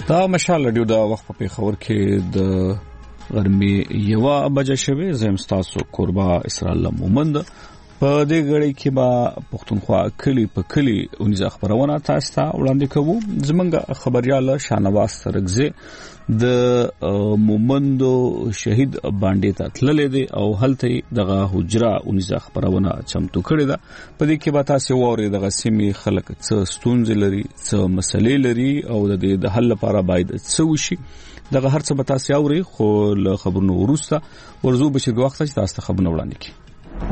دا مشال رادیو دا وخت په پیښور کې د غرمې 1 بجې شوه. زم تاسو قربا اسرائیل مومند په دې غړي کې با پښتونخوا کلی په کلی اونیزه خبرونه تاسو ته وړاندې کوو. زمونږ خبريال شانواز سرګزه د مومندو شهید باندې ته تللې دي او هلته دغه حجره اونیزه خبرونه چمتو کړې ده. په دې کې به تاسو ووري دغه سیمې خلک څه ستونزې لري، څه مسلې لري او د دې د حل لپاره باید څه وشي. دغه هرڅه به تاسو اوري، خو له خبرونو وروسته ورزو بشي د وخت چې تاسو ته خبرونه وړاندې کړي.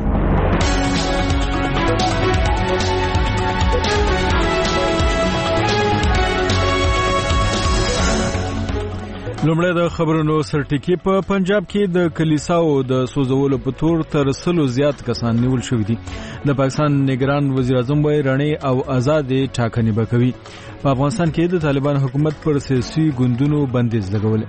لومړی د خبرونو سرټکی په پنجاب کې د کلیساو د سوزولو په تور تر 100 زیات کسان نیول شوي دي. د پاکستان نگران وزیر اعظم وای رڼې او آزادې ټاکنې وکوي. په افغانستان کې د طالبان حکومت پر سیاسي ګوندونو بندیز لګول.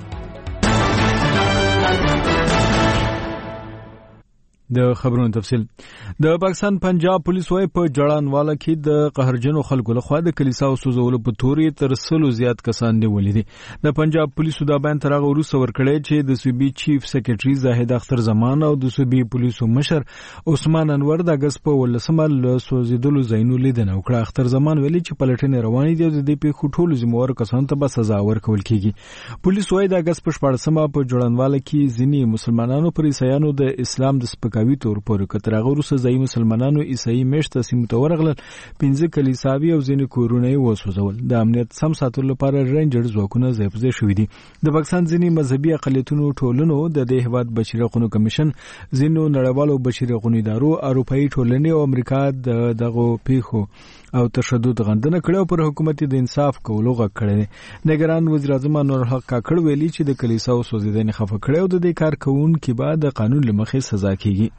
د خبرونو تفصیل. د پاکستان پنجاب پولیس وايي په جړانواله کې د قهرجنو خلکو لخوا د کلیساو سوزولو په توري تر 100 زیات کسان نیولې دي. د پنجاب پولیسو دا بیان تر هغه وروسته ورکړی چې د صوبې چیف سیکریټري زاهد اختر زمان او د صوبې پولیسو مشر عثمان انور د اگست په 18 ل سوزیدلو زینو لیدنه وکړه. اختر زمان ویلي چې پلټنې روانې دي او د دې په خټولو ذمہوار کسانو ته به سزا ورکول کیږي. پولیس وايي د اگست په 14 په جړانواله کې ځینی مسلمانانو پر عیسایانو د اسلام د سپکاوي تور پر کترغه وروسته ځای مسلمانانو عیسائی میشته سیمه ته ورغلل. 15 کلیساوي او ځینې کورونه وسوځول. د امنیت سم ساتلو لپاره رینجر ځواکونه ځای په ځای شوي دي. د پاکستان ځینې مذهبي اقلیتونو ټولنو د دې هیواد بشري حقوقو کمیشن، ځینو نړیوالو بشري حقوقو ادارو، اروپאי ټولنې او امریکا دغه پیښو او تشدد غندنه کړو پر حکومت د انصاف کولو غږ کړی. نگران وزیر اعظم انور الحق کاکړ ویلي چې د کلیساو سوځیدنې خفه کړو د دې کار کوونکو بعد د قانون لمخې سزا کیږي.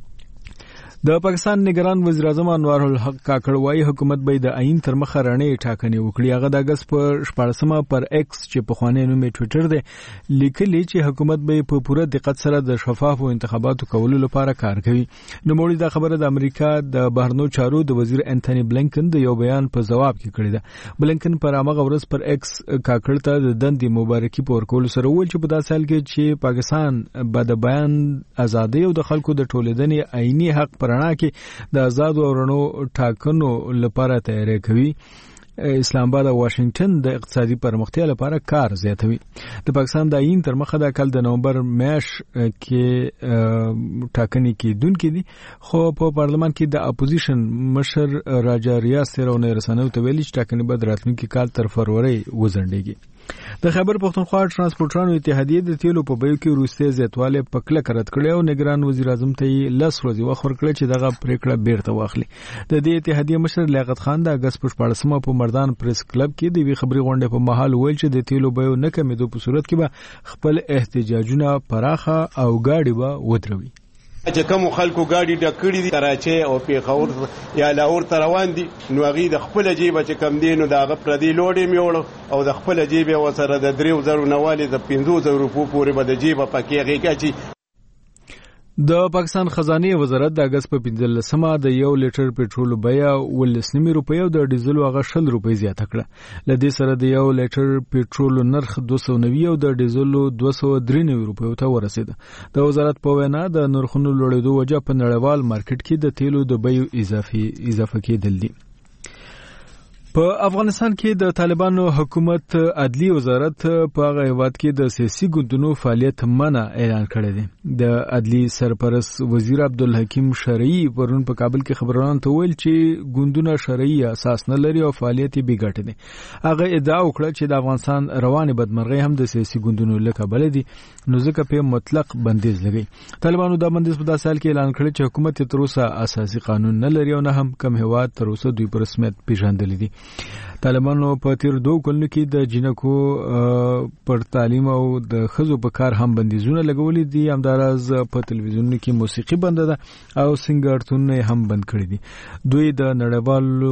د پاکستان نگران وزیر اعظم انور الحق کاکړ وايي حکومت به د عین تر مخه رڼې ټاکنې وکړي. هغه د اگست په 14 پر ایکس چې په خوانې نوم ټوئیټر دی لیکلي چې حکومت به په پوره دقت سره د شفافو انتخاباتو کولو لپاره کار کوي. نو موږ دا خبره د امریکا د بهرنیو چارو د وزیر انټونی بلنکن د یو بیان په جواب کې کړې ده. بلنکن پر هغه ورځ پر ایکس کاکړ ته د دندې مبارکي په ورکول سره وویل چې په داسې حال کې چې پاکستان به د بیان ازادي او د خلکو د ټولېدنې عیني حق رڼا کې د آزاد او رڼو ټاکنو لپاره تیاری کوي. اسلام آباد او واشنگټن د اقتصادي پرمختیا لپاره کار زیاتوي. د پاکستان د عین تر مخه د کال د نومبر میاشت کې ټاکنې کېدونکې دي، خو په پارلمان کې د اپوزیشن مشر راجا ریاض سره رسنیو ته ویلي چې ټاکنې به راتلونکي کال تر فروری وځنډېږي. د خیبر پښتونخوا ټرانسپورټرانو اتحادیه د تیلو په بیو کې وروستي زیاتوالی په کلک رد کړی او نگران وزیر اعظم ته 10 ورځې وخت ورکړی چې دغه پریکړه بیرته واخلي. د دې اتحادیه مشر لیاقت خان د اگست په 14 په مردان پریس کلب کې د وی خبري غونډې په محل ویل چې د تیلو بیو نه کمیدو په صورت کې به خپل احتجاجونه پراخه او گاډي به ودروي. چې کوم خلکو گاډي ډکړي دي کراچي او پیښور یا لاهور ته روان دي، نو هغه د خپل جیب چې کم دینو دا غ پردي لوډي میوړو او د خپل جیب وسره د 3000 نوالي د 5000 روپو پورې به د جیب پکې غیږي. د پاکستان خزانه وزارت د اگست په 15مه د 1 لیټر پټرول بیه 19 روپۍ او د ډیزل هغه 60 روپۍ زیاته کړه. لدې سره د 1 لیټر پټرول نرخ 290 او د ډیزل 293 روپۍ ته ورسید. د وزارت په وینا د نرخونو لوړېدو وجه په نړیوال مارکیټ کې د تیلو د بیو اضافه کېدل دي. په افغانستان کې د طالبانو حکومت عدلی وزارت په هغه هیواد کې د سیاسي ګوندونو فعالیت منع اعلان کړی دی. د عدلی سرپرست وزیر عبدالحکیم شرعي پرون په کابل کې خبرونه ته ویل چې ګوندونه شرعي اساس نه لري او فعالیت یې بیګټ دي. هغه ادعا وکړه چې د افغانستان روانه بدمرغي هم د سیاسي ګوندونو له کبل دي، نو ځکه په مطلق بندیز لګي. طالبانو دا بندیز په داسې حال کې اعلان کړی چې حکومت تر اوسه اساسي قانون نه لري او نه هم کوم هیواد تر اوسه دوی په رسمیت پیژندل دي. طالبانو په تیر 2 کلونو کې د جنکو پر تعلیم او د خزو په کار هم بندیزونه لګولې دي. همدارز په تلویزیونونو کې موسیقي بند ده او سنگارتونه هم بند کړی دي. دوی د نړیوالو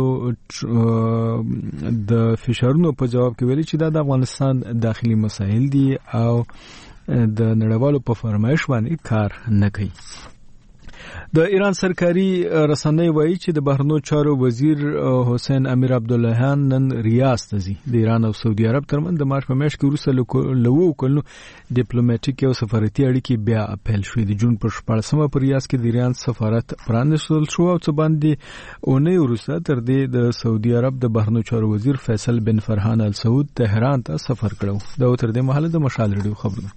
د فشارونو په جواب کې ویلي چې دا د افغانستان داخلي مسایل دي او د نړیوالو په فرمایش باندې کار نه کوي. د ایران سرکاري رسنۍ وایي چې د بهرنیو چارو وزیر حسین امیر عبداللهیان نن ریاض ته ځي. د ایران او سعودي عرب ترمنځ د مارچ په میاشت کې وروسته له کلونو ډیپلوماټیک او سفارتي اړیکې بیا پیل شوې. د جون پر 14مه په ریاض کې د ایران سفارت پرانیستل شو او څه باندې اونۍ وروسته تر دې د سعودي عرب د بهرنیو چارو وزیر فیصل بن فرحان ال سعود تهران ته سفر کړو. دا تر دې مهاله د مشال ریډیو خبرونه.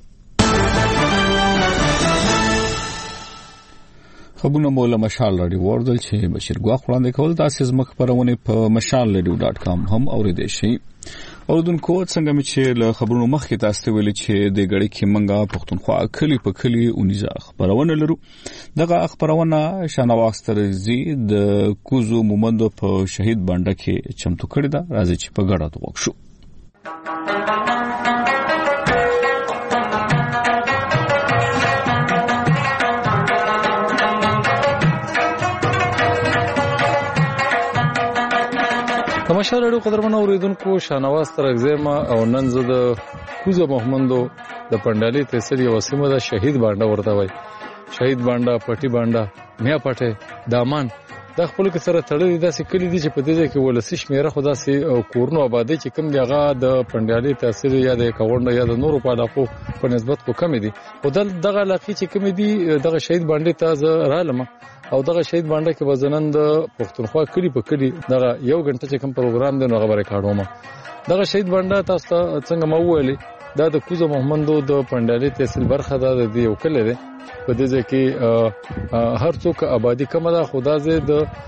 خبرونه مولا مشال رادیو وردل چې بشیر ګواخ وړاندې کول تاسو زموږ خبرونه په mashalradio.com هم اوریدئ شئ. اوردونکو څنګه مې چې له خبرونو مخکې تاسو ته ویل چې د غړي کې منګه پښتونخوا کلی په کلی اونیزه خبرونه لرو. دغه خبرونه شانواز ترزي د کوزو مومندو په شهید بانډه کې چمتو کړی دا راځي چې په ګډه توګه شو. تماشا لرو قدرمن اوریدونکو شانواز ترغزیما او نن زه د کوزه محمدو د پندالي تحصیل یو سیمه د شهید بانډه ورته وای. شهید بانډه پټي بانډه میا پټه دامان د خپل کې سره تړلې داسې کلی دي چې په دې کې ولسی شمیره خدا سي کورنو آبادی چې کم دیغه د پندالي تحصیل یا د کاونډه یا د نورو په علاقو په نسبت کو کم دي. او دغه علاقې چې کم دي دغه شهید بانډه ته رالم او دغه شهید بانډه کې وزنن د پښتونخوا کلی په کلی دغه یو غنټه چې کوم پروګرام دی نو خبره کاډوم. دغه شهید بانډه تاسو څنګه مو ویلې دا د کوزه محمدو د پندالي تحصیل برخه ده د یو کلی دی. په دې کې هر څوک آبادی کم ده خدا زه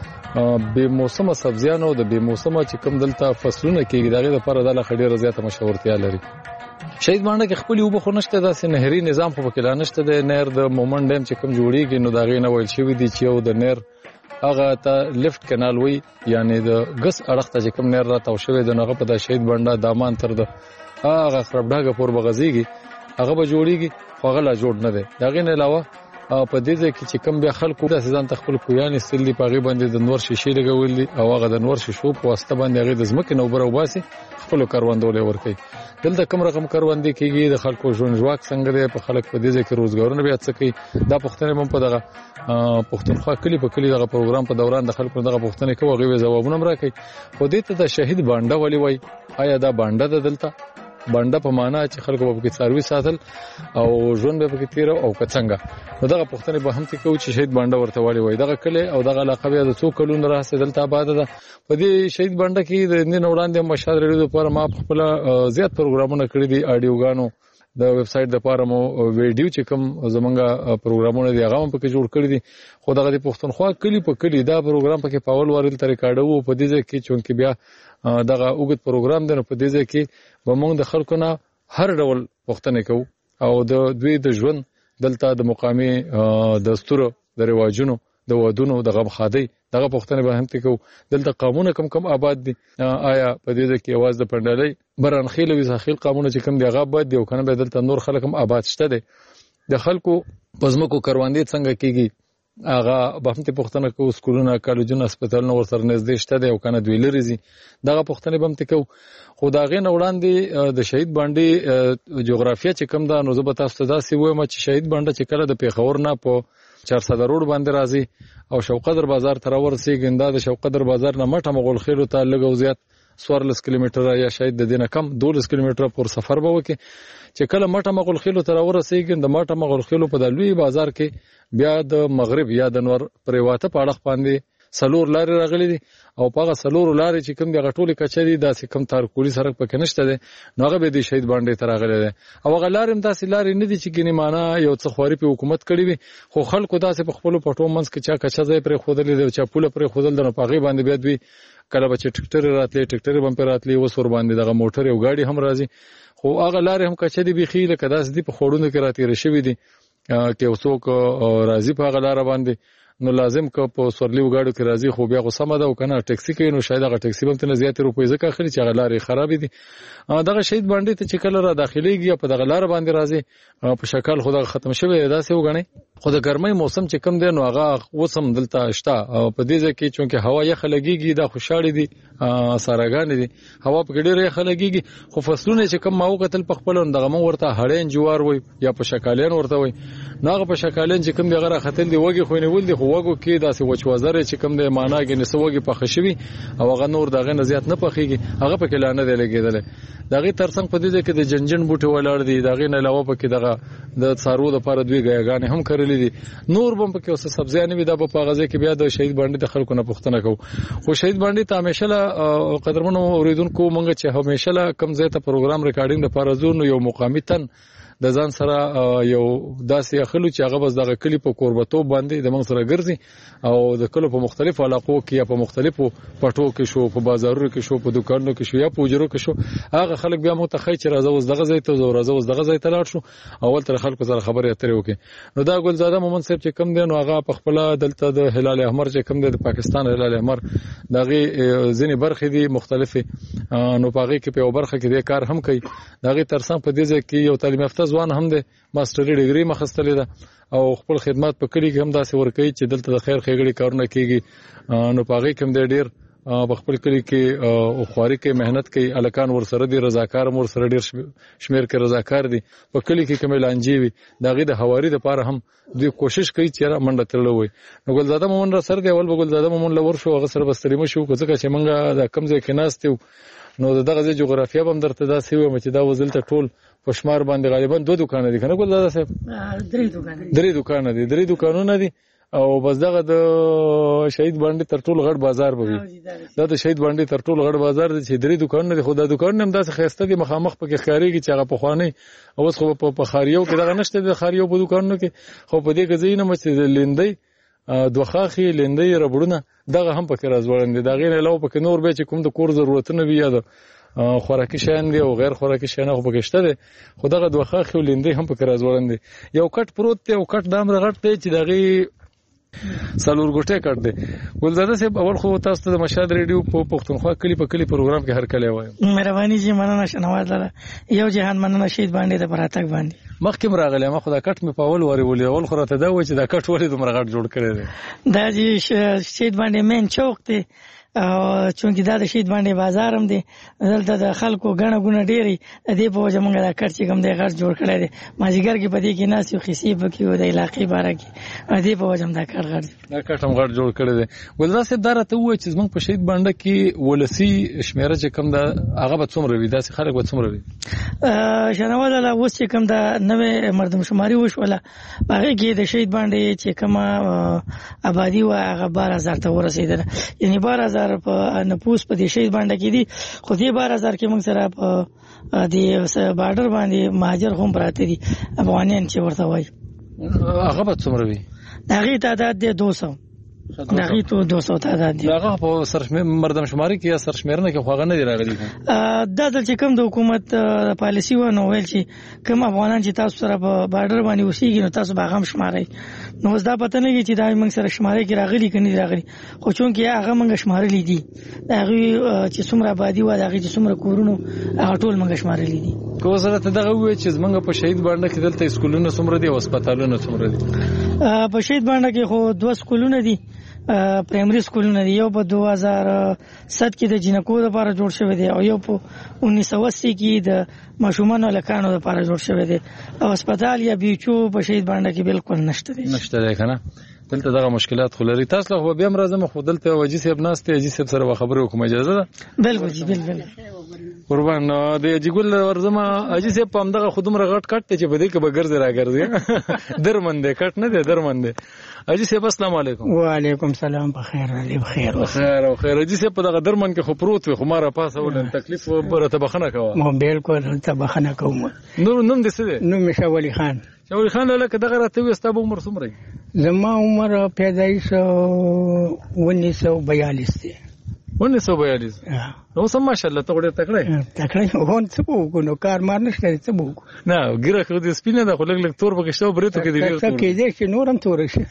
د بے موسمه سبزیانو د بے موسمه چې کوم دلته فصلونه کېږي دغه لپاره د لخډيره زیاته مشورتیا لري. شهید بانډه کې خپل یو بخونشته داسې نهري نظام خو پکې لانشته د نهر د مومن ډیم چې کوم جوړیږي نو دغه نه ویل شوی دی چې یو د نهر هغه ته لیفت کانال وی یعنی د غس اړخ ته چې کوم نهر را تاو شوی د نغه په د شهید بانډه دامان تر د هغه خرابډاګه پور بغزيږي هغه به جوړیږي خو هغه لا جوړ نه دی. دغه نه علاوه په دې کې چې کوم بیا خلکو د ځان تخپل کویان استلی پاغي باندې د نور شیشې لګول دي او هغه د نور شیشو په واسطه باندې هغه د زمکه نو بر او باسي خپل کاروندول ورکي. دلته کوم رقم کاروندې کېږي د خلکو ژوند ژواک څنګه دی په خلک په دې کې روزګارونه بیا څه کوي دا پښتنه هم په دغه پښتونخوا کلی په کلی دغه پروګرام په دوران د خلکو دغه پښتنه کوي غوې جوابونه راکړي. خو دې ته د شهید بانډه ولي وای آیا دا بانډه د دلته بانډه په معنا چې خلکو په کې څاروي ساتل او ژوند به کې تیر او کڅنګه نو دغه پښتنه به هم ته کوي چې شهید بانډه ورته وایي وای دغه کله او دغه علاقه بیا د څو کلونو راځي دلته آباد ده. په دې شهید بانډه کې د نن وړاندې مشال ریډیو لپاره ما خپل زیات پروګرامونه کړی دي اډیوګانو د ویب سټ لپاره مو ویډیو چې کوم زمونږه پروګرامونه دی هغه هم پکې جوړ کړی دي. خو دغه د پښتونخوا کلی په کلی دا پروګرام پکې پاول ورل تر ریکارډو په دې کې چونکې بیا دغه اوګد پروګرام دی په دې کې به موږ د خلکو نه هر ډول پوښتنه کوو او د دوی د ژوند دلته د مقامي دستور د رواجونو د ودونو د غم خادي دغه پوښتنه به هم کوو. دلته قانون کم آباد دي آیا په دې کې आवाज د پندالي برانخیل وی ځخیل قانون چې کوم دی هغه آباد دي او کنه به دلته نور خلک هم آباد شته دي. د خلکو پزمکو کاروندې څنګه کیږي هغه به هم ته پوښتنه کوو. سکولونه کالجونه هسپتالونه ورسره نږدې شته دي او کنه دوی لري زی دغه پوښتنه به هم ته کوو. خو دا غي نه وړاندې د شهید باندې جغرافیه چې کوم دا نو زه به تاسو ته دا سی وایم چې شهید باندې چې کله د پیښور نه په 400 روډ باندې راځي او شوقدر بازار تر ورسېږي دا د شوقدر بازار نه مټه مغول خیلو ته لګو زیات 14 کیلومتر یا شاید د دینه کم 12 کیلومتر پر سفر به وکي چې کله مټه مغول خیلو تر ورسېږي د مټه مغول خیلو په د لوی بازار کې بیا د مغرب یا د نور پریواته په اړه باندې سلور لارې راغلي دي او پاغه سلور لارې چې کوم د غټولې کچري داسې کم تارکولي سرک پکې نشته دي نو هغه به د شهید باندې تر راغلي دي او هغه لارې هم داسې لارې نه دي چې ګنې معنا یو څه خوري په حکومت کړی وي خو خلکو داسې په خپل پټو منځ کې چا کچا ځای پر خودلې دي چا پوله پر خودل د پاغي باندې بیا دوی کله به چې ټکټر راتلې ټکټر باندې پر راتلې وسور باندې دغه موټر یو گاډي هم راځي خو هغه لارې هم کچې دي بيخي لکه داس دي په خوړونو کې راتېر شوی دي کې اوسوک راځي په هغه لار باندې نو لازم که په سورلی وګاړو کې راځي خو بیا غوسه ده او کنه ټاکسي کوي نو شاید هغه ټاکسي به تنه زیات روپۍ ځکه اخلي چې هغه لارې خراب دي دغه شهید باندې ته چې کله را داخليږي په دغه لار باندې راځي په شکل خو دغه ختم شوی دا سه وګڼي خو د ګرمۍ موسم چې کم دی نو هغه وسم دلته شته په دې ځکه چې هوا یخ لګيږي دا خوشاړي دي ساراګان دي هوا په ډېر یخ لګيږي خو فصلونه چې کم ماو قتل په خپل دغه مو ورته هړین جوار وي یا په شکالین ورته وي ناغه په شکالین چې کم دی غره ختل دی وږي خو نه ول دي خو وګو کې داسې وچوازره چې کوم د معناګې نسوږي په خشوي او هغه نور دغه نه زیات نه پخېږي هغه پکې لانه دی لګېدل دغه ترڅنګ په دې کې د جنجن بوټي ولاړ دي دغه نه علاوه پکې دغه د څارو د لپاره دوی غاګانې هم کړلې دي نور بم پکې اوس سبزیانې وي د په غزه کې بیا د شهید باندې د خلکو نه پوښتنه کوو خو شهید باندې ته همیشه قدرمنو اوریدونکو مونږ چې همیشه کم ځای ته پروګرام ریکارډینګ د لپاره زو یو مقامی تن د ځان سره یو داسې خلک چې هغه بس دغه کلی په قربتو باندې د موږ سره ګرځي او د کلو په مختلفو علاقو کې یا په مختلفو پټو کې شو په بازارونو کې شو په دکانونو کې شو یا په اجرو کې شو هغه خلک بیا مو ته خی چې راځو دغه ځای ته راځو دغه ځای ته لاړ شو اول تر خلکو سره خبرې اترې وکړي نو دا ګلزاده مومن صاحب چې کم دی نو هغه په خپل دلته د هلال احمر چې کم دی د پاکستان هلال احمر دغه ځینې برخې دي مختلفه نو پاغي کې په برخه کې د کار هم کوي دغه ترڅنګ په دې ځای کې یو تعلیم یافته ځوان هم دی ماستري ډیګري مخستلې ده او خپل خدمات په کلی کې هم داسې ورکوي چې دلته د خیر خېګړي کارونه کیږي نو پاغي کوم دی ډیر په خپل کلی کې او خواري کې مهنت کوي الکان ور سره دي رضاکار مور سره ډیر شمیر کې رضاکار دي په کلی کې کوم لانجی وي دغه د حواري د پاره هم دوی کوشش کوي چې را منډه تړلو وي نو ګلزاده مومن را سره دی اول ګلزاده مومن لور شو هغه سره بستریمه شو ځکه چې منګه د کم ځای کې ناستو نو دغه جغرافیه هم درته دا سی و چې دا وزل ته ټول پښمار باندې غالبا 2 دکان دي کنه ګلزاده صاحب 3 دکانونه دي او بس دغه د شهید باندې تر ټولو غټ بازار به وي دا د شهید باندې تر ټولو غټ بازار دي چې 3 دکانونه دي خو دا دکانونه هم داسې خسته دي مخامخ پکې ښکاریږي چې هغه په خواني اوس خو په خاریو کې دغه نشته د خاریو په دکانونو کې خو په دې کې ځینې مچ لیندې دوخاخي لیندې ربړونه دغه هم پکې راځوړل دي دغه نه علاوه پکې نور به چې کوم د کور ضرورتونه وي یا د خوراکي شیان دي او غیر خوراکي شیان خو پکې شته دي خو دغه دوخاخي لیندې هم پکې راځوړل دي یو کټ پروت دی او کټ دام رغټ دی چې دغه سالور ګټه کړ دې ګلزاده صاحب اول خو تاسو ته د مشهد ریډیو په پښتونخوا کلی په کلی پروګرام کې هر کله وایم مهرباني جی مننه شنواد لاله یو جهان مننه شهید باندې د براتک باندې مخکې راغلی ما خو دا کټ مې په اول وری ولې اول خو راته دا و چې دا کټ ولې دومره غټ جوړ کړی دی دا جی شهید باندې مین چوک دی او چونکی دا د شهید باندې بازار هم دی دلته د خلکو غڼه غونه ډېری دې په وجه موږ دا کټ چې کوم دی غټ جوړ کړی دی مازیګر کې پدې کې ناس یو خصيب کې و د علاقې باره کې دې په وجه دا کټ غټ دا کټ هم غټ جوړ کړی دی ولدا صاحب دا راته و چې موږ په شهید باندې کې ولسی شمیره چې کوم دا هغه به څومره وي داسې خلک به څومره وي شنواد الله اوس چې کوم دا نوې مردم شماري وشوله هغه کې د شهید باندې چې کوم آبادی و هغه 12000 ته ورسېدل یعنی 12000 په نفوس په دې شهید باندې کې دي خو دې 12000 کې موږ سره په دې بارډر باندې مهاجر هم پراته دي افغانان چې ورته وایي هغه به څومره وي هغه تعداد دی 200 دغه ته 200 تعداد دی هغه په مردم شماري کې سرشمیرنه کې خو هغه نه دی راغلی دا د چې کوم د حکومت پالیسی و نو ویل چې کوم افغانان چې تاسو سره په بارډر باندې اوسېږي نو تاسو به هم شمارئ نو دا پته نه کیږي چې دا موږ سره شماري کې راغلي کني راغلي خو چون کې هغه موږ شمارلې دي هغه چې څومره آبادی و هغه چې څومره کورونو هغه ټول موږ شمارلې دي کو سره ته دغه وې چې موږ په شهید باندې کې دلته سکولونه څومره دي او هسپتالونه څومره دي په شهید باندې کې خو 2 سکولونه دي پرایمري سکولونه دی یو په 2007 کې د جنکو لپاره جوړ شوی دی او یو په 1980 کې د ماشومان لکانو لپاره جوړ شوی دی او هسپتال یا بیچو په شهید باندې کې بالکل نشته دی کنه دلته دغه مشکلات خو لري تاسو خو بیا مرزم خو دلته وجې سیب ناشته وجې سیب سره خبرې وکم اجازه ده بالکل جی بالکل قربان د اجګل ورزما اجې سیب په همدغه خودم رغټ کټ چې بده کې بغرز راګرځي درمنده کټ نه دی درمنده اجي سیب السلام علیکم وعلیکم السلام بخیر علی بخیر خیر او خیر اجي سیب په دغه درمن کې خو پروت وي خو ماره پاسه ولن تکلیف برته بخنه کوه مو بالکل ته بخنه کوم نوم دې څه دی نوم شاولی خان شاولی خان لکه دغه راته وي ستاسو عمر څومره زما عمر پیدایش 1942 دی 1942 نو سم ماشاءالله ته ډېر تکړه هون څه وګونو کار مار نشته څه وګ نه ګیره خو دې سپینه ده خو لګ تور پکې شته برېته کې دی څه کې دې چې نورم تور شي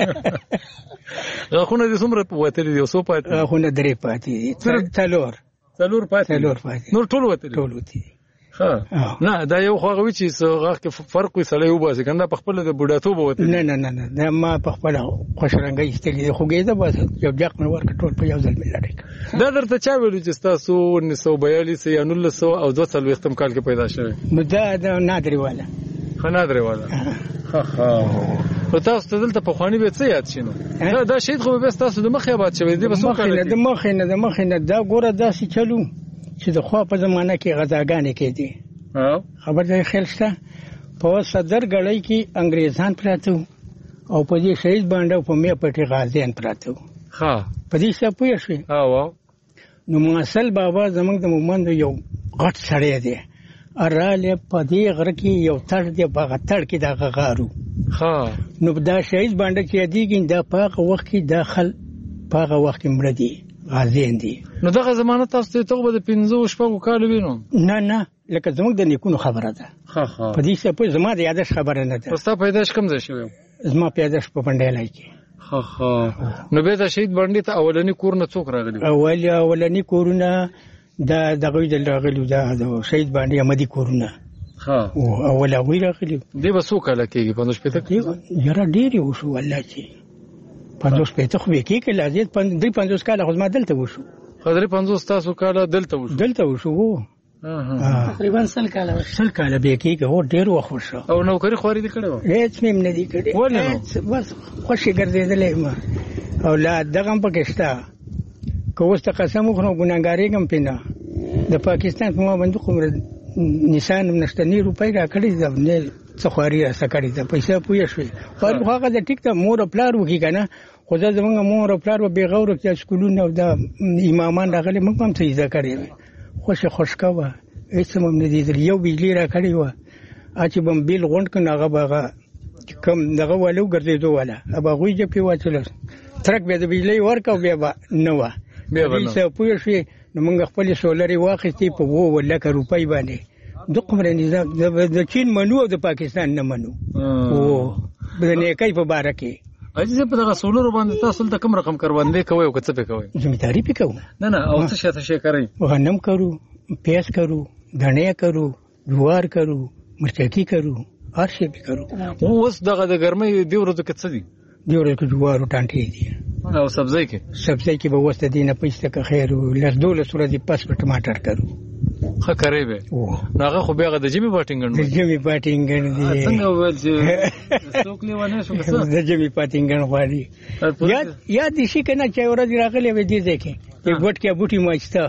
غوونه دې څومره وته دي اوسو پاتې غوونه درې پاتې دي څلور پاتې نور ټول وته ها نه دا یو خو غوي چې څنګه کې فرق وي سړی وباسي کنده په خپل د بوډاتوب وته نه دا ما په خپل خوشرنګي استګي خو ګیزه بس یو ځک نو ورک ټول په یو ځل ملاري دا درته چا ویل چې تاسو 1942 یا 1900 او 200 کال کې پیدا شوی دا نادری والا ها نو تاسو ته دلته په خواني به څه یاد شي نو دا شهید خو به تاسو د مخ یاد شوی دی بس د مخ نه دا ګوره داسې چلو چې د خوا په زمانہ کې غزاګانې کېدي خبر ده خیال شته په صدر غړی کې انګريزان پراته او په دې شهید باندې په مې پټي غازیان پراته ها په دې څه پوه شئ نو ماصل بابا زمونږ د مومند یو غټ سړی دی اراله په دې غر کې یو تړ دی په تړ کې دا غارو ها نو دا شهید باندې چې دیګین دا په وخت کې داخل په وخت کې مړ دي غازیان دي نو دغه زمانه تاسو ته به 15 شپږ کال وینم نه لکه زموږ د نیکونو خبره ده ها په دې څه په زما د یادش خبره نه ده پستا پیدائش کم ځای شوی زما پیدائش په پندای کې ها نو به دا شهید باندې ته اولنی کور نه څوک راغلی اولنی کورونه دا دغه د راغلی دا شهید باندې امدي کورونه ها او اول غوی راغلی دی به څوک لکه 15 پته کې یاره ډیر وشو والله چې 15 پته خو کې کې لازم 50 کال خو ما دلته وشو خدای 50 تاسو کال دلته وشو تقریبا 100 کال به کې هو ډیر وخت شو او نوکری خوري دي کړو هیڅ مې نه دي کړې ولې بس خوشي ګرځېدلې ما اولاد دغه پکشتا کوسته قسم خو ګناګاری کم پینه د پاکستان په ما باندې کوم نشان نشته روپۍ را کړی ځنه څخواري را سکړی د پیسې پوي شوی خو هغه د ټیک ته مور پلار وکي کنه خو دا زمونږ مور پلار و به غوړ کې سکولونه او د امامان راغلي موږ هم څه ځکه کړی خوشکاوه هیڅ هم نه دي یو بجلی را کړی و چې بم بیل غونډ کنه هغه باغه کم دغه والو ګرځېدو والا ابا غوي چې پیواتل ترک به د بجلی ورکاو بیا نو بیا څه پوه شي نو موږ خپل سولري واخستې په 2 لک روپۍ باندې د قمر نظام د چین منو او د پاکستان نه منو او د نیکای په باره کې اځه په دغه سولر باندې تاسو ته کوم رقم کاروانده کوي او څه په کوي زمینداری په کوي نه او څه شي کوي غنم کرو پیاز کرو دھنیا کرو جوار کرو مرچکی کرو هر شي کرو اوس دغه د ګرمۍ دی ورته کې څه دي دی ورته جوار او ټانټي دي او سبزی کې به وسته دینه پیسته که خیر لر دوله سره دی پس په ټماټر کرو خه کوي به ناغه خو بیا د جمی باټینګن دی څنګه ول چې څوک لیوانه شو څه د جمی باټینګن غواړي یاد شي کنه چې ورځ راغلی و دې ځکه یو ګټ کې بوټي ماچتا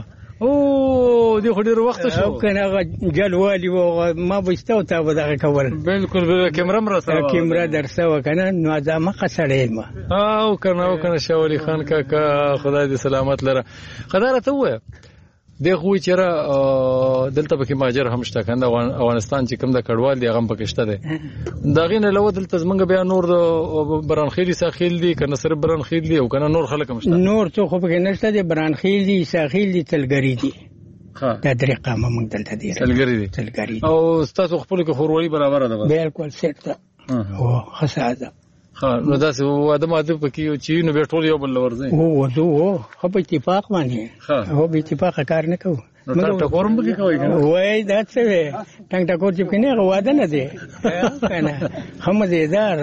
او دی خو ډیر وخت شو کنه جلوالي و ما بيستو تا ودغه کول بالکل کیمرا مرسته کیمرا درسه کنه نو ځما قصړې ما او کنه شاولي خان کا خدای دې سلامت لره خدای ته و دغه چیرې دلته پکې ماجر هم شته کنده افغانستان چې کوم د کډوال دی هغه پکې شته دی دا غینه لو دلته زمونږ بیا نور د برانخیلی ساحل دی کنه سره برانخیل دی او کنه نور خلک هم شته نور څه خو پکې نشته دی برانخیل دی ساحل دی تلګری دی دا درې قامه موږ دلته دی تلګری او تاسو خپل کې خورولي برابر ده بالکل سیټ ده او خساده نو دا څه واده ماده پکې چې نو به ټول یو بل ورځي او خو په اتفاق باندې هو به اتفاق کار نه کوو نو ټکورم به کوي وای دا څه وي ټنګ ټکور چې کنه واده نه دی کنه هم دې دار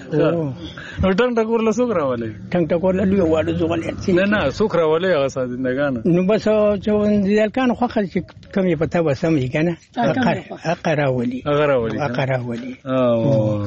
نو ټنګ ټکور له سوک راولې ټنګ ټکور له یو واده زغلې نه سوک راولې هغه سازندګان نو بس چې دې کان خو خل چې کم یې پتا وسم یې کنه اقراولي او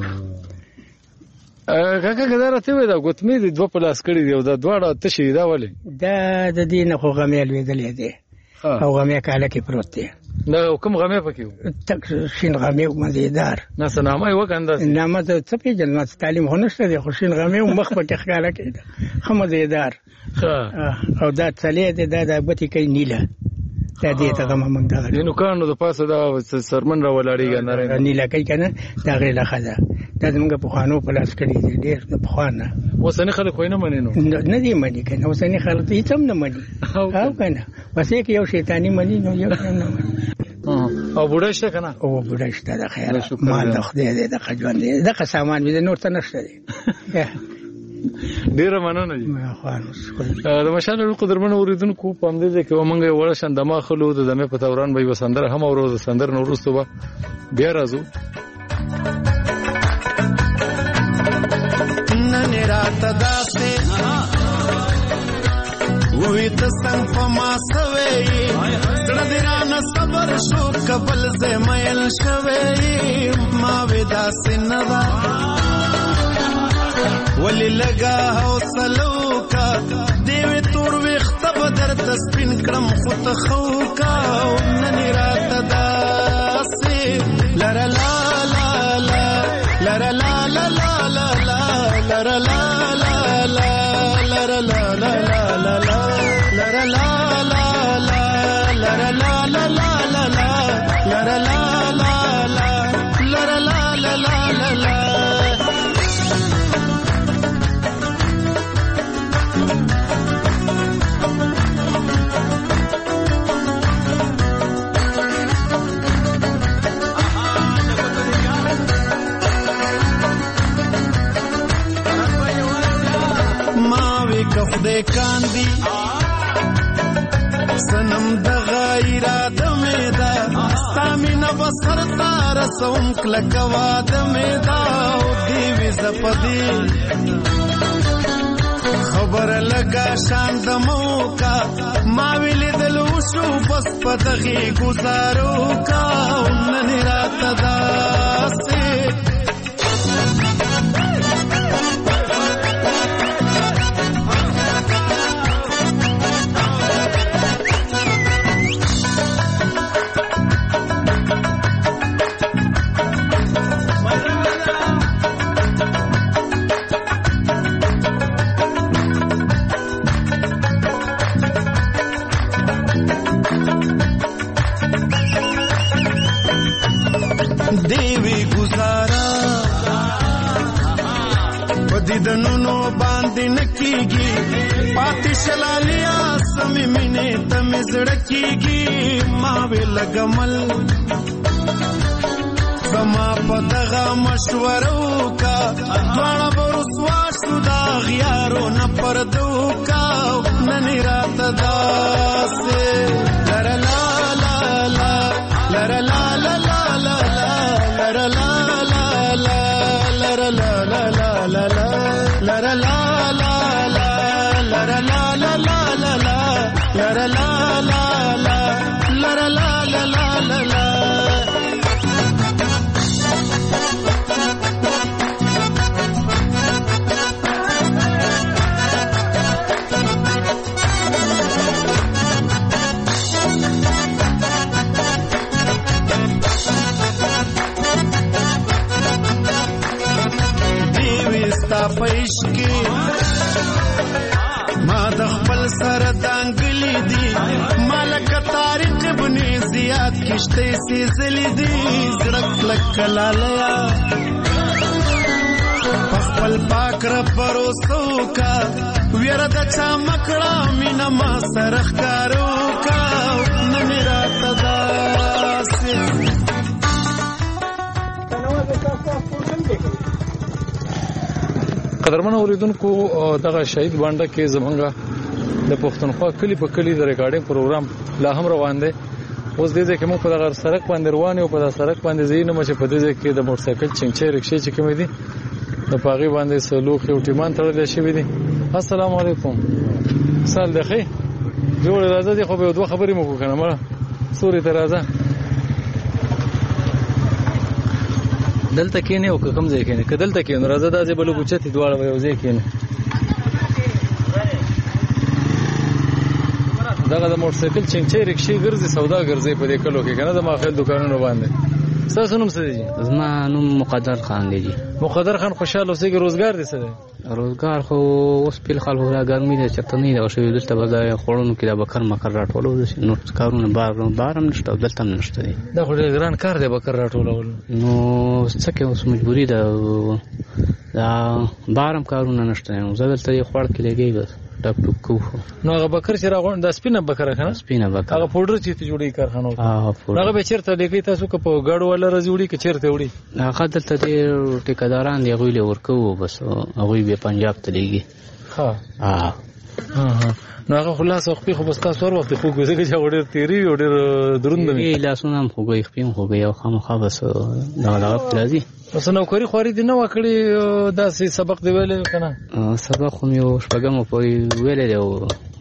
کاکا کدار ته وې دا ګوتمې د دوه پلاس کړی دی او دا دواړه تشي دا ولې دا د دین خو غمې لویدلې دي او غمې کاله کې پروت دی دا کوم غمې پکې تک شین غمې مزیدار نه سنامه وکانداس نامه ته په جنت تعلیم هونسته دی خو شین غمې مخ په ښکاله کې خمزیدار او دا تلې ده دا بتی کوي نیله دا دې ته غم موږ دا نو کانو د پاسه دا سرمن را ولاړیږي نه نیله کوي کنه دا غیر لخذا دا موږ په خوانو پلاس کړی دی ډېر په خوانه وسنی خلک وینه مني نو نه دی مني کنه وسنی خلک هیڅ هم نه مني او کنه وسې کې یو شیطانی مني نو یو نه مني او بوډا شته کنه او بوډا شته د خیر ما د خدای دې د قجوان دې د سامان دې نور ته نشته دی ډیره مننه دي د مشال قدرمن اوریدونکو په همدې کې ومنګ یو ورشن دماغ خلو د دمه په توران به وسندر هم اوروز سندر نورستو به بیا راځو نن رات داسه وې تسنګ په ما سوي سړه درانه صبر شو قبل زه مېل شوي ما ودا سندا ولی لگا حوصله وکا دیوی تور ویخته به درته سپین کړم خو ته ښه وکا نن راته داسې لره لا لا لا لره لا لا لا لا لا لره لا لا لا لره لا لا لا لا لره لا لا لا لره لا لا لا لا لره لا لا لا لره لا لا لا لا خدای کاندي سنم د غیرت میدا سامینه بسر تار سوم کلکوا د میدا او دی وی زپدی خبر لگا شان د موکا ما ویل دلو شو بس پدغي گزارو کا نن رات داسه دنونو باندې نکیږي پاتې شلالیا سمې مینې تم زړه کیږي ما وی لګمل سما په دغه مشورو کا دواړه ورسوا شو دا غیارو نه پردو کا نن رات داسې لره لا لا لا لره لا لا لا لا لره لا لا لا لره لا لا لا لا لره لا لا لا لره لا لا لا لا لره لا لا لا لره لا لا لا لا پېښ کې ما د خپل سره دانګلې دي مالک طارق ابن زیاد کشته سي زلې دي زړک لکلالیا خپل پاک را پروسو کا وير د چا مکړه مینا ما سرخ کارو کا نن رات داسې قدرمن اوریدونکو دغه شهید بانډه کې زمونږه د پښتونخوا کلی په کلی د ریکارډینګ پروګرام لا هم روان دی اوس دې ځکه موږ په دغه سړک باندې روان یو په دغه سړک باندې زینو مچ په دې ځکه د موټر سایکل چنچې رکشې چې کوم دي د پاغي باندې سلوخ یو ټیمان تړل شوی دي السلام علیکم سال دخی جوړ راځه دي خو به دوه خبرې مو کوکنه مړه سوري ته راځه دلته کېنه او کوم ځای کېنه کدلته کېنه راځه دا ځای بل ګوچتي دواړه یو ځای کېنه دغه د موټر سایکل چنچې رکشې ګرځي سودا ګرځي په دې کلو کې کنه د ماخیل دکانونو باندې تاسو نوم څه دی زما نوم مقدر خان دی مقدر خان خوشاله اوسئ روزګار دي څه دی روزګار خو اوس په خلکو را ګرمي دي چرته نه دا شوی دلته به خورونو کې دا بکر مکر راټولو نو کارونه بارم نشته دلته نشته دی دا خو ډېر ګران کار دی بکر راټولول نو څه کې اوس مجبوری ده دا بارم کارونه نشته نو زه دلته خور کې لګي بس ټاپ ټوک کو نو هغه بکر چې راغون د سپینه بکر کنه سپینه بکر هغه پودر چې ته جوړی کارخانه هغه به چیرته لګي تاسو کو په غاړو ولا رزوړي کې چیرته وړي هغه دلته دې ټیکاداران دی غوي له ورکو بس هغه به پنجاب ته لګي ها نو هغه خلاص خو بس تاسو ور وخت خو ګوزه چې وړ تیری وړ دروند دی لاسونه هم خو غي خپم خو غي او خامخا بس دا پلازي اوس نو کوری خوري دی نو وکړي دا سي سبق دی ویل کنه سبق خو یو شپږم په ویل دی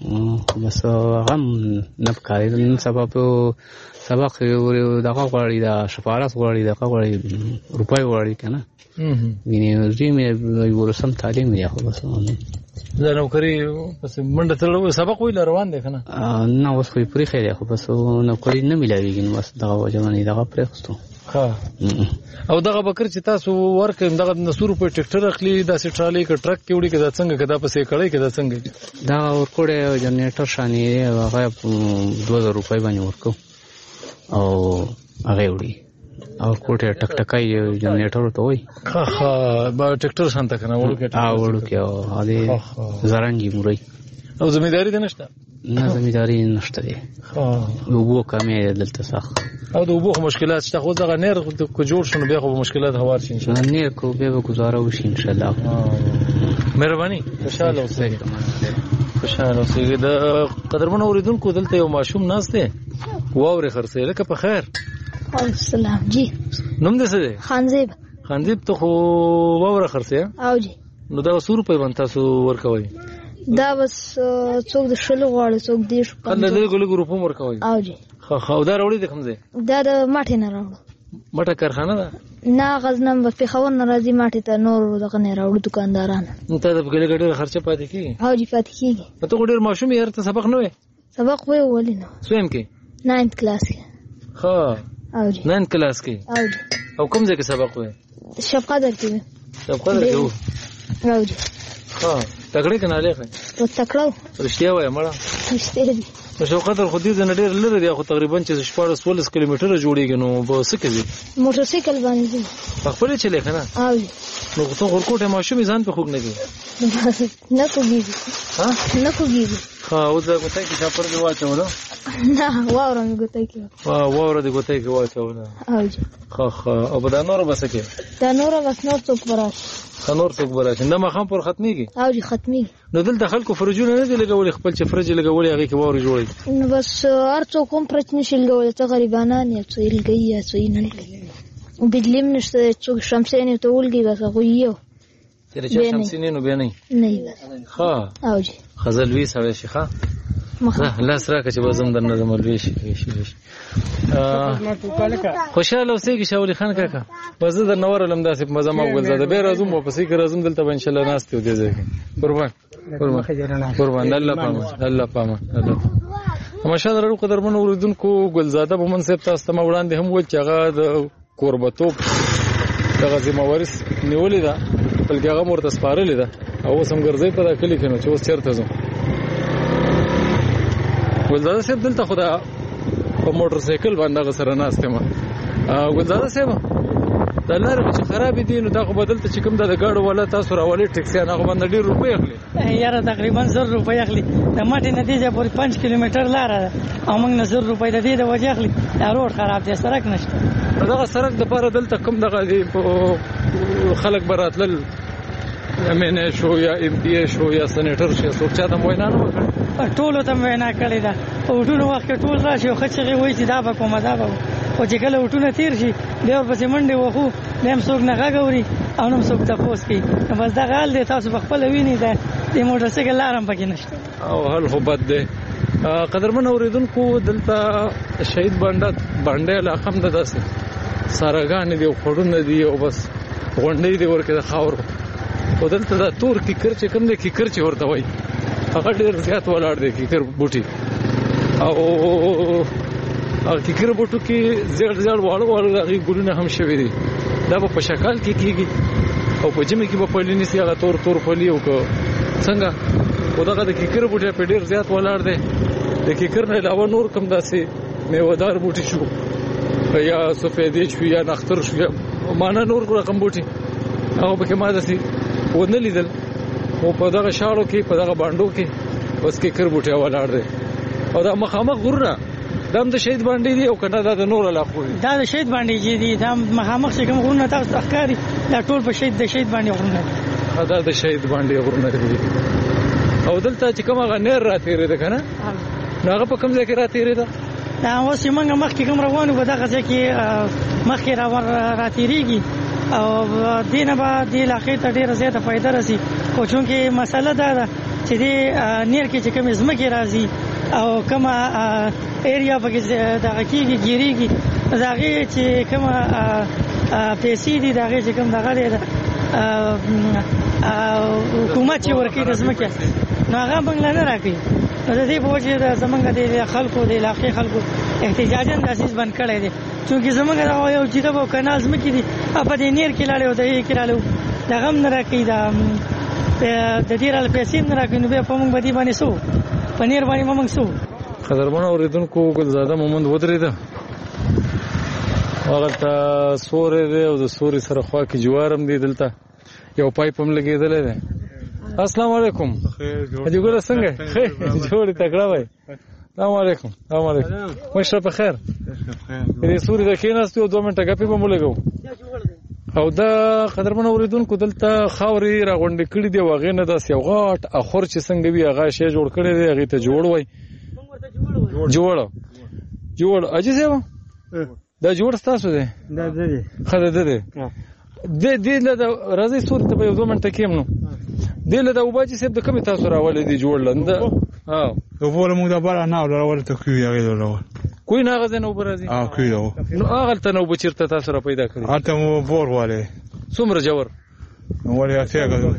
بس غم نه پکاري نن سبا په سبق دغه غواړي د سفارت غواړي دغه غواړي روپۍ غواړي کنه ویني زمي ورسم تعلیم دی خو بس دا نوکری بس منډه تل سبق ویل روان دي کنه نه اوس خو پرې خیر خو بس نوکری نه ملاويږي نو بس دغه وجمنې دغه پرې خستو ها او دغه بکر چې تاسو ورکه دغه نسور په ټریکټر اخلي د سټرالي ک ټرک کې وړي کدا څنګه کدا پسې کړی کدا څنګه دا ورکوړې جنریټر شانی هغه 2000 روپۍ باندې ورکو او هغه وړي او کوټه ټک ټکای جنریټر ته وای ها با ټریکټر شانته کنه ورکه او هغه زرنګي موري او ځمېداري ده نشته نه ځمېداري نشته دی وګو کمې دلته صح او د وګو مشکلات شته خو دغه نیر کو جوړ شنو بیا خو مشکلات هوار شي ان شاء الله نیر کو به گزاره وشي ان شاء الله مهرباني خوشاله اوسئ خوشاله اوسئ د قدرمن اوریدونکو دلته یو ماشوم ناس دی واوري خرڅه لکه په خیر السلام جی نوم دې څه دی خانزیب ته خو واوره خرڅه او جی نو دا 100 روپۍ باندې تاسو ورکوي دا بس څوک د شلو غواړي څوک دې شو کنه دې ګلو ګروپ ورکوي او جی خو دا راوړي د کوم ځای دا د ماټې نه راوړو مټه کارخانه ده نه غزنم په خبر ناراضي ماټه ته نور دغه نه راوړو دکانداران ته د بګل ګډه خرچه پاتې کیږي او جی پاتې کیږي ته ډېر ماشوم یې ته سبق نه وې سبق وې ولینو سویم کې 9th کلاس کې ها او جی 9th کلاس کې او کوم ځای کې سبق وې شفقدر کې او جی ها تکړه کنه لغه تو تکړه رښتیا وای مړه رښتیا دي شوقدر خو دې نه ډېر لره دی خو تقریبا چې 14 کیلومتر جوړیږي نو به څه کوي موټر سایکل باندې خپل چلے کنه او نو ته ورکوټه ماشوم ځان په خوګ نه کی نه کوږي ها نه کوږي ها او دا کوته کې چاپر دی واچولو نه واورم کوته کې واور دی کوته کې واچولو او ها او په دا نور بس کې دا نور بس نور څوک براش خنور څوک براش نه مخام پر ختميږي او جی ختمي نو دلته خلکو فرجونه نه دی لګولې خپل چې فرج لګولې هغه کې ووري جوړي نو بس هر څوک هم پرچ نشي لګولې ته غریبانان یا څو لګي یا څو نه لګي بدلیم نشته څوک شمسینه ته ولګي بس خو یو تر چې شمسینه نو به نه ها او جی غزل وی سوي شيخه لا سره چې وزم در نظم الوي شي خوشاله اوسې کې شاولي خان کاکا وزه در نور علم داسې مزه ما وګل زده به راځم او پسې کې راځم دلته ان شاء الله ناس ته دې ځای قربان الله پامه ماشاء الله قدرمن اوریدونکو ګلزاده بمن صاحب تاسو ته وړاندې هم و چې هغه د قربتوب دغه ذمہواری نیولې ده بلکې هغه مرته سپارلې ده او سم ګرځي په کلی کې نو چې اوس چیرته ځم ګلزاده صاحب دلته خدا په موټر سایکل باندې غسر نه استمه ګلزاده صاحب دا لاره چې خراب دي نو دا خو بدلته چې کوم د گاډو ولا تاسو راولې ټیکسي نه غو باندې ډیر روپۍ اخلي یاره تقریبا 100 روپۍ اخلي د ماټې نتیجه پورې 5 کیلومتر لار ده او موږ 100 روپۍ د دې د وجه اخلي دا روډ خراب دي سړک نشته دا سړک د پاره دلته کوم دغه خلک براتل امنه شو یا ام پی شو یا سېنیټر شو څوک چا د وینا نه وکړ ټول ته وینا کړی دا او ټول وخت ټول راشي خو چې وایي چې دا به کومه دا به او چې کله وټونه تیر شي بیا ورپسې منډې وخو بیا هم څوک نه غاګوري او نو څوک تپوس کوي بس دا حال دی تاسو په خپل ویني دا د موټر سایکل لار هم پکې نشته او حل خو بد دی قدرمن اوریدونکو دلته شهید باندې علاقه هم ده داسې سارهګان دي او خړونه دي او بس غونډې دي ورکه د خاور او دلته دا تور کیکر چې کوم دی کیکر چې ورته وای هغه ډیر زیات ولاړ دی کیکر بوټي او کیکر بوټو کې زړ واړو هغه ګلونه هم شوي دي دا په شکل کې کیږي او په جمع کې په پلینې سي هغه تور پلی او څنګه خدای د کیکر بوټي په ډیر زیات ولاړ دی د کیکر نه علاوه نور کوم داسې میوهدار بوټي شو یا سفیدې شو یا نختر شو یا معنا نور رقم بوټي هغه به ما داسې ونه لیدل او په دغه شاړو کې په دغه باندې کې اوس کې کر بوټي ولاړ دی او دا مخامخ غرونه دم د شهید باندې دی او کنه دا د نور علاقو دی دا د شهید باندې دی دا مخامخ چې کوم غرونه تاسو ښکاری دا ټول په شهید د شهید باندې غرونه دا د شهید باندې غرونه دی او دلته چې کومه غنیر راتېره ده کنه هغه په کوم ځای کې راتېره ده دا اوس موږ مخکې کوم روانو په دغه ځای کې مخکې راتېریږي او دینه به د علاقې ته ډیره زیاته فائدہ رسی خو چونکې مسله دا ده چې دې نیر کې چې کوم ځمکې راځي او کومه ایریا پکې دغه کېږي ګیریږي دغه چې کومه پیسې دي دغه چې کوم دغه دی حکومت چې ورکړي د ځمکې نو هغه بنګله نه راکړي. نو د دې په وجه د زمونږ د خلکو د علاقې خلکو احتجاجاً داسې بند کړی دی چونکې زمونږ دغه یو جیرب او کنال ځمکې دي په دې نیر کې لاړې او د هغې کې لاړې دغه هم نه راکوي د دې راله پیسې هم نه راکوي. نو بیا په موږ به دې باندې څه په نیر باندې به موږ څه قدرمنو اورېدونکو ګلزاده مومند ودرېده هغلته سوری دی او د سوري سره خوا کې جوار هم دی دلته یو پایپ هم لګېدلی دی. السلام علیکم حاجي ګله څنګه جوړې تکړه وای. السلام علیکم. السلام علیکم مشره په خیر. دې سوري د کېناستو 2 منټه ګپې به مو لګو او دا قدرمنو اورېدونکو دلته خاورې راغونډې کړي دي او هغې نه داسې یو غاټ اخور چې څنګه وي هغه شی جوړ کړی دی هغې ته جوړ وای. جوړ اجي صاحب دا جوړ ستاسو دی؟ دا ده دی. ښه ده دی دې له د راځئ سوري ته به یو 2 منټه کېم نو دې له د اوباجي صاحب د کومې تاسو راولې دي جوړ لنده اوبه له موږ د باره نه راولې ته کوي هغې راول کوی نه هغه ځای نه اوبه راځي کوي نو هغلته نه اوبه چېرته تاسو را پیدا کړي؟ هلته مو بور والې. څومره ژور؟ ولې 80 ګزه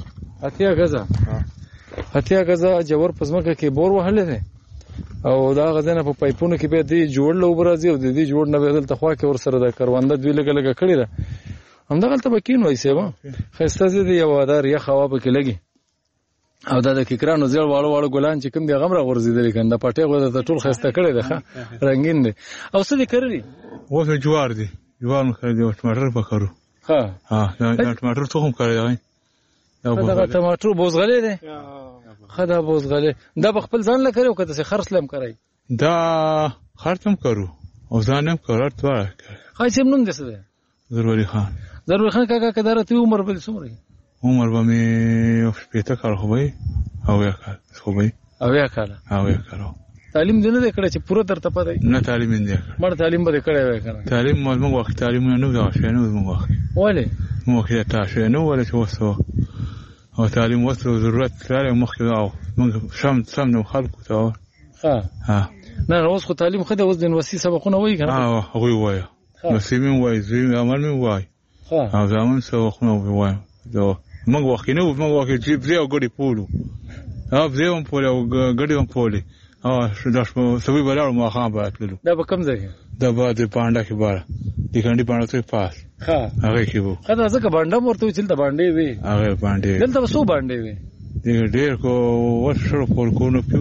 80 ګزه ژور په ځمکه کې بور وهلی دی او د هغه ځای نه په پایپونو کې بیا دې جوړ له اوبه راځي او د دې جوړ نه بیا دلته خوا کې ورسره د کرونده دوی لږه لږه کړې ده همدغلته به کېنو وایي صاحب ښایسته ځای دی یو هوادار یخ هوا پکې لګي او دا د کیکرانو زیړ واړه واړه ګلان چې کوم دی هغه هم راغورځېدلي که نه د پټۍ غو درته ټول ښایسته کړی دی ښه رنګین دی. او څه دې کرلي؟ اوس جوار دی جوار مو کرلی دی او ټماټر به کرو. دا ټماټر تخم کرلی دی دغه ټماټر بوزغلی دی ښه دا بوزغلی دا به خپل ځان له کري او که داسې خرڅ له هم کرئ؟ دا خرڅ هم کرو او ځان هم کرو هر دواړه کرو. ښایي صاحب نوم دې څه دی؟ ضروري خان. ضروري خان کاکا که دا راته عمر به دې څومره وي؟ عمر به مې 80 کاله خو به وي 80 کاله خو به وي 80 کاله 80 کاله. تعلیم دې نه دی کړی چې پوره درته پته وي؟ نه تعلیم یې نه دی کړی. مړ تعلیم به دې کړی وی که نه؟ تعلیم زموږ وخت تعلیمونه نه وو دغه شی نه وو زموږ وخت. ولې؟ زموږ وخت دا شی نه وو چې اوس او تعلیم اوس ضرورت راغلی مخکې او موږ سم د خلکو ته نه اوس خو تعلیم ښه دی اوس د یونیورسټي سبقونه وایي که نه؟ هغوی ووایه نصیب مې ووایي زوی مې عمل مې ووایي او زامن سبقونه ووایم. موږ وخت کې نه وو زموږ وخت کې بزې او ګډې پول وو بزې هم پولې او ګډې هم پولې دا سبوی به لاړو ماښام به تللو. دا به کوم ځای کې؟ دا به د پانډه کې باره د کنډې پانډه ته پاس هغې کې به ښه دا ځکه بانډه هم ورته وي چې دلته بانډې وې هغې بانډې دلته به څو بانډې وې؟ ډېر کو شرو پورې کورونه پیو.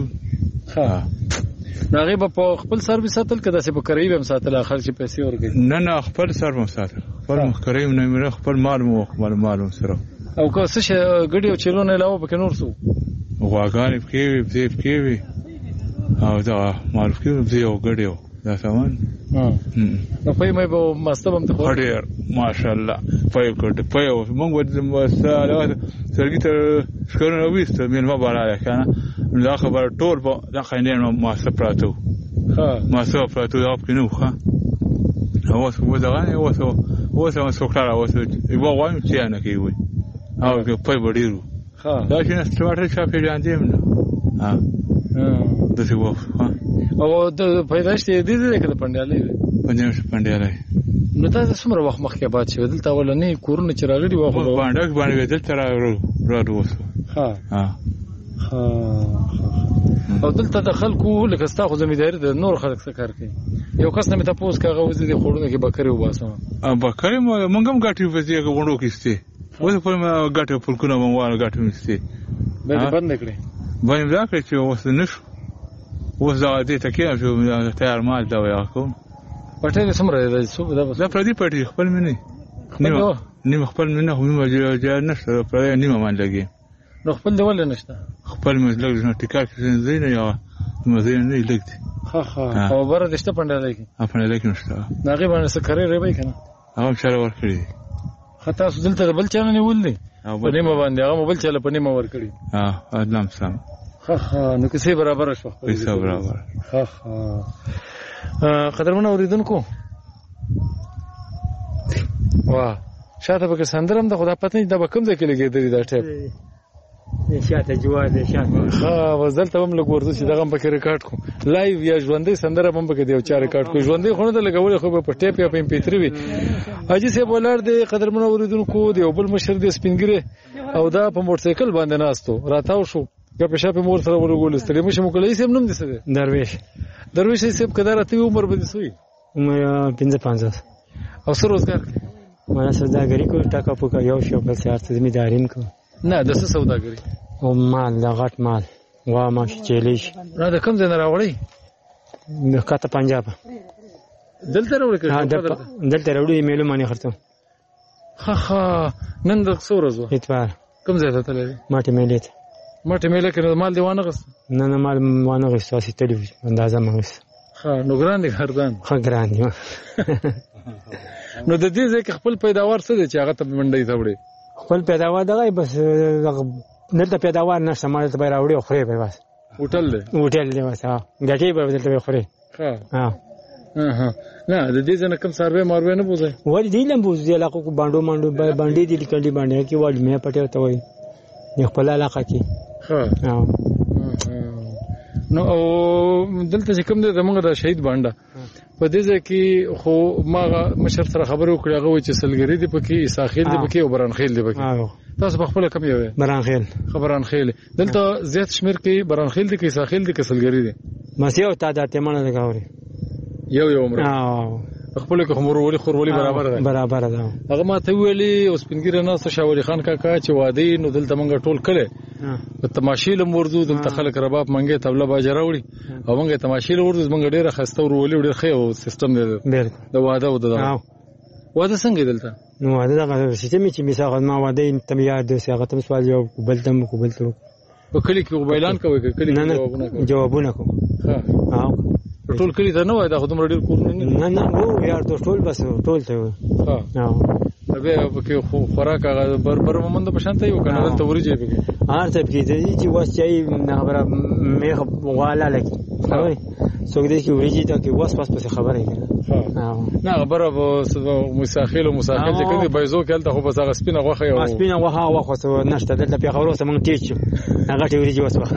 نو هغې به په خپل سر به ساتل که داسې په کرایي به هم ساتل اخر چې پیسې ورکوي؟ نه خپل سر به هم ساتل خپل کرایي نه مې خپل مال مو سره. او که څه شی ګډې او چیلو نه علاوه پکې نور څه غواګانې پکې وي بزې پکې وي او دغه مال پکې وي بزې او ګډې دا سامان. نو پی مې به مسته به هم ته ډېر ماشاءالله پی کړ پی موږ سرګي ته ښکرونه ویسته مېلمه به راغلی که نه نو دا خبره ټول به دا خینډې نو ماسته پراته وو ماسته به پراته وو دغه پکې نه وو ښه اوس دغه نه اوس هم څوک راغله اوس یوه غوایم چې نه کوي وایي او پی به ډېر وو دا چې نه ټماټر چا پېژاندې هم نه داسې وو. او د پیدایښت یې دې دی که د پنډیالۍ دی؟ پنډیالۍ. نو تاسو څومره وخت مخکې آباد شوي دلته اولنۍ کورونه چې راغلي وو پانډه باندې دلته راووسو. او دلته د خلکو لکه ستا خو زمینداري ده نور خلک څه کار کوي؟ یو کس نه مې تپوس که هغه اوس دې خوړونه کې بکرې وباسم بکرې موږ هم ګټې وباسي غونډو کې ایستې اوس خپل ګټې پلکونه به مو واله ګټې مې ایستې بیا دې بند کړې بند مې دا کړې چې اوس نه شو اوس دغه دې ته کېنم چې تیار مال دا ویغه کوم. پټۍ دې څومره دی دا پردي پټۍ خپل مې نه نیمه خپل مې نه خو نیمه جای نشته پردی نیمه باندې لګي. نو خپل دې ولې نشته؟ خپل مې لږ ټیکار کې ځای نه یوه ځای نه لږ دی. او بره دې شته پنډیالۍ کې؟ پنډیالۍ کې نشته. د هغې باندې څه کرۍ ریبئ که نه؟ هغه هم چاله ورکړي دي. ښه تاسو دلته د بل چا نه نیول دی په نیمه باندې هغه مو بل چا له په نیمه ورکړي؟ ادلام سم. نو کیسې برابره شوه؟ کیسه برابره. قدرمنو اورېدونکو واه شاته پکې سندره هم ده خو دا پته نه دا به کوم ځای کې لګېدلي دا ټیپ شاته جوار دی شاته ها وزلته هم لګ ورته چې دغه هم پکې ریکارډ کو لایو یا ژوندۍ سندره هم پکې دی او چا ریکارډ کو ژوندۍ خو نه د لګولې خو په ټیپ یا په ام پی 3 وي حاجی صاحب ولر دی قدرمن اوریدونکو دی او بل مشر دی سپینګری او دا په موټر سایکل باندې ناستو راتاو شو که په شاپه مور سره ورغول ستړي مشه مکلې سیم نوم دي څه درویش صاحب کدار ته عمر بده سوی عمر 55 او سر روزګار ما سوداګری کو ټاکا پوکا یو شو بل سیار ته زمیدارین کو نه د څه سوداګری او مال د غټ مال وا ما چلیش نه د کوم ځای نه راوړی د کاته پنجاب دلته راوړی دلته راوړی میلو مانی خرڅو ها نن د څو ورځو اتوار کوم ځای ته تللی ماته میلې کې مال دیوانه غس نه مال وانه غس تاسو تللی اندازه مغس ها نو ګران دي خردان ها ګران دي نو د دې ځکه خپل پیداوار څه دي چې هغه ته منډي ته وړي خپل پیداوار دغه بس دلته پیداوار نشته مال ته راوړي او خوري به بس هوټل دی بس ګټي به دلته خوري ها نه د دې ځنه کوم سروې ماروي نه بوزي ول دي لم بوزي علاقه کو باندې دي کلی باندې کې ول مې پټه ته وای نه خپل علاقه کې ها نو دلته چې کوم د موږ د شهید باندې په دې ځکه خو ما مشر سره خبرو کړې هغه چې سلګری دی پکې ساحل دی پکې او برانخیل دی پکې تاسو په خپل کوم یو برانخیل دلته زیات شمیر کې برانخیل دی کې ساحل دی کې سلګری دی مسیو تعداد ته مونږ لګاوري یو عمر خپل کومورولي خورولي برابر ده هغه ما ته ویلي او سپینګره ناس شاوري خان کاکا چې وادي نو دلته مونږ ټول کړي په تماشیل موردو دلته خلک رباب منګي تبله باجره وړي او مونږ تماشیل ورته مونږ ډیره خسته ورولي ډیر خې او سیستم دی د واده او د واده څنګه دلته نو واده دا سیستم چې میثاق ما واده تم یاد دي هغه تم سوال یو بلتم کو بلتو په کلی کې موبایلان کوي کلی جوابونه کو ها ټول کلی ته نه وای دا خدوم ډیر کور نه وو یار ټول بس ټول ته ها به په خو خوراک هغه بربر مومند په شانته یو کنه دلته وريږي به هر څه کې دي چې واسچای نه خبره مې غواله لګي څوک دې چې وريږي ته کې واس خبره کوي نه خبره به مساخیل چې کوي بایزو کله خو بس هغه سپینه غوخه خو نشته دلته په خبرو سم ټیچ هغه ته وريږي واسه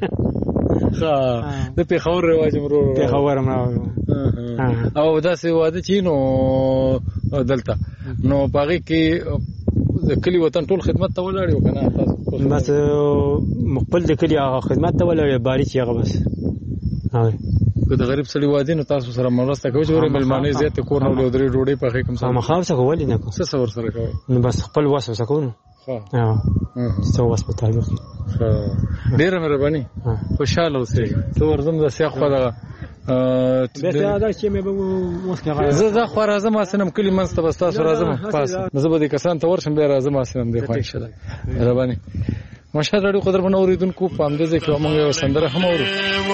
د پیښور رواج مرو پیښور او دا سی واده چې نو دلته نو باغی کې د کلی وطن ټول خدمت ته ولاړ یو کنه تاسو بس مقبل د کلی هغه خدمت ته ولاړ باری چې هغه بس که د غریب سړي واده نو تاسو سره مرسته کوئ چې ورې ملمانې زیات کور نه ولې درې ډوډۍ په کوم څه مخاوسه کولې نه کو څه ور سره کوي نو بس خپل واسه کوو څه واسه په تعلق ډیره مهرباني خوشاله اوسئ ته ورزم د سیاخ خو دا دا چې مې به مسکه زه خو راځم اسنم کلی منسته بس تاسو راځم پاس زه به د کسان ته ورشم بیا راځم اسنم دی خو ان شاء الله مهرباني مشهد راډیو قدرمن اوریدونکو په همدې ځای کې موږ یو سندره هم اورو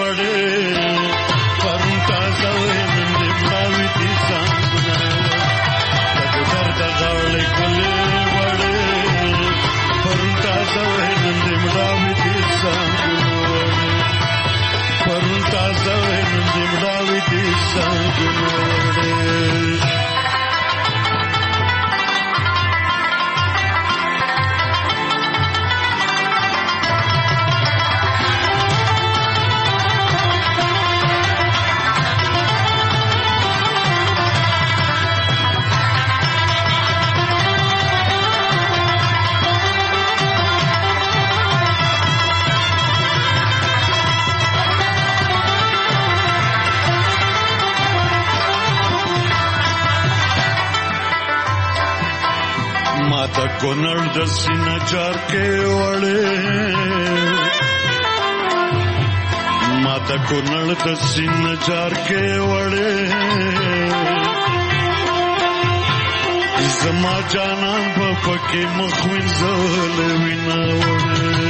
کونړ د سینه چار کې وړې ماته کونړ د سینه چار کې وړې زما جانان په پکې مخوین زول وینا وړې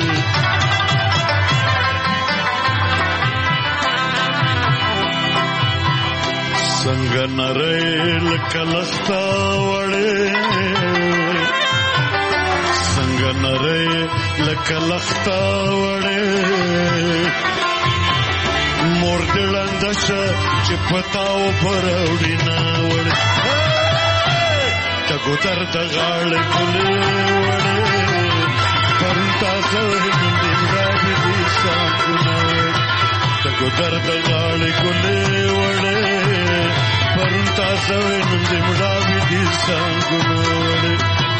څنګه نړۍ لکه لخته وړې نری لکه لخته وړې مور دې ړنده شه چې پتاو پر وړینا وړې ټکو تر د غاړې ګلې وړې پر پرون تازه نن دې مړاوې دي سانګونه وړې د ګودر د غاړې ګلې وړې پرون تازه نن دې مړاوې دي سانګونه وړې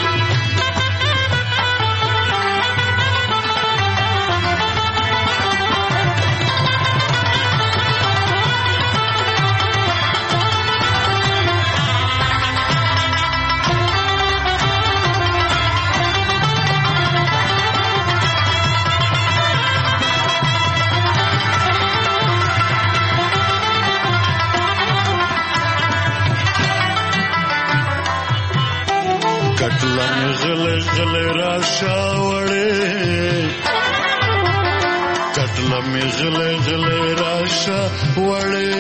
غلې راشه وړې کټله مې غلې راشه وړې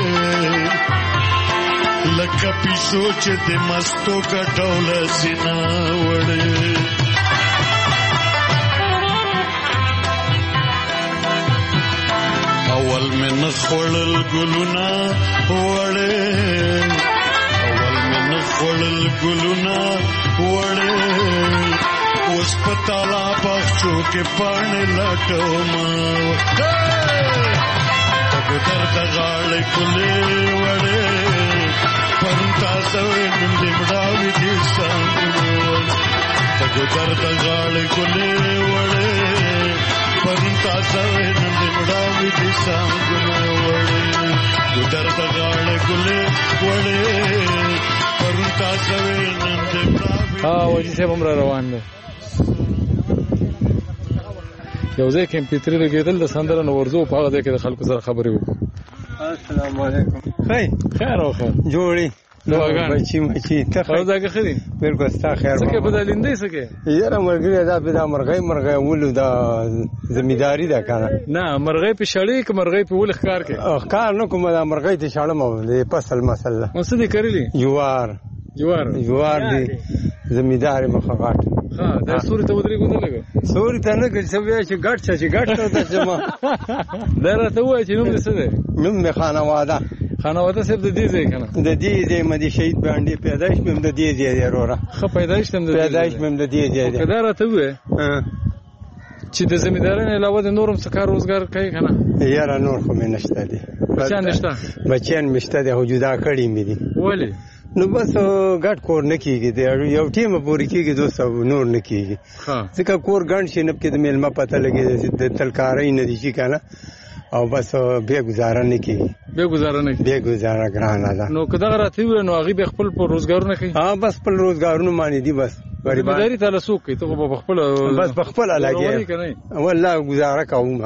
لکه پیسو چې د مستو کټوله سینه وړې اول مې نه خوړل ګلونه وړې اول مې نه خوړل ګلونه وړې اوس په تالا باغچو کې پاڼې لټومه د ګودر د غاړې ګلې وړې پرون تازه نن دې مړاوې دي سانګونه وړې د ګودر د غاړې ګلې وړې پرون تازه نن دې مړاوې دي سانګونه وړې ګودر د غاړې ګلې وړې پرون تازه نن دې وجی صاحب هم را روان دی یو ځای کمپیوټر لګېدل د سندره نو ورځو په هغه ځای کې د خلکو سره خبرې وکړو. السلام علیکم. خیر او خیر جوړې بچی ته خو ځکه خري بالکل ستا خیر څه کې بدلندې څه کې یاره مرګي دا په مرغۍ ولو دا زمیداری ده کنه نه مرغۍ په شړې کې مرغۍ په ول ښکار کې ښکار نه کوم دا مرغۍ ته شړم د فصل مسله اوس دې کړلې جوار دی زمیدار مخغاټ ها دا سوري ته ودرې ګونه لګو سوري ته نه چې وای چې ګټ ته چې ما دا راته وای چې نوم دې څه دی نوم مې خانواده صرف د دې ځای کنه د دې ځای مې شهید باندې پیدائش مې د دې ځای وروره خو پیدائش مې د دې ځای دا راته وای چې د زمیندارانو علاوه د نورم څه کار روزګار کوي کنه یاره نور خو مې نشته دي بچیان مشته دي هو جدا کړی مې دي ولی نو بس ګډ کور نه کیږي یو ټیم پورې کیږي دوست نور نه کیږي ځکه کور ګڼ شي نه کې د میلمه پته لګي د تلکارۍ نه دي چې کنه او بس به گزاره نه کیږي به گزاره ګرانه ده نو کدا راته وي نو هغه به خپل پر روزګار نه کوي بس خپل روزګارونه مانی دي بس غریبداري ته لسوک ته په خپل بس په خپل علاقه والله گزاره کوم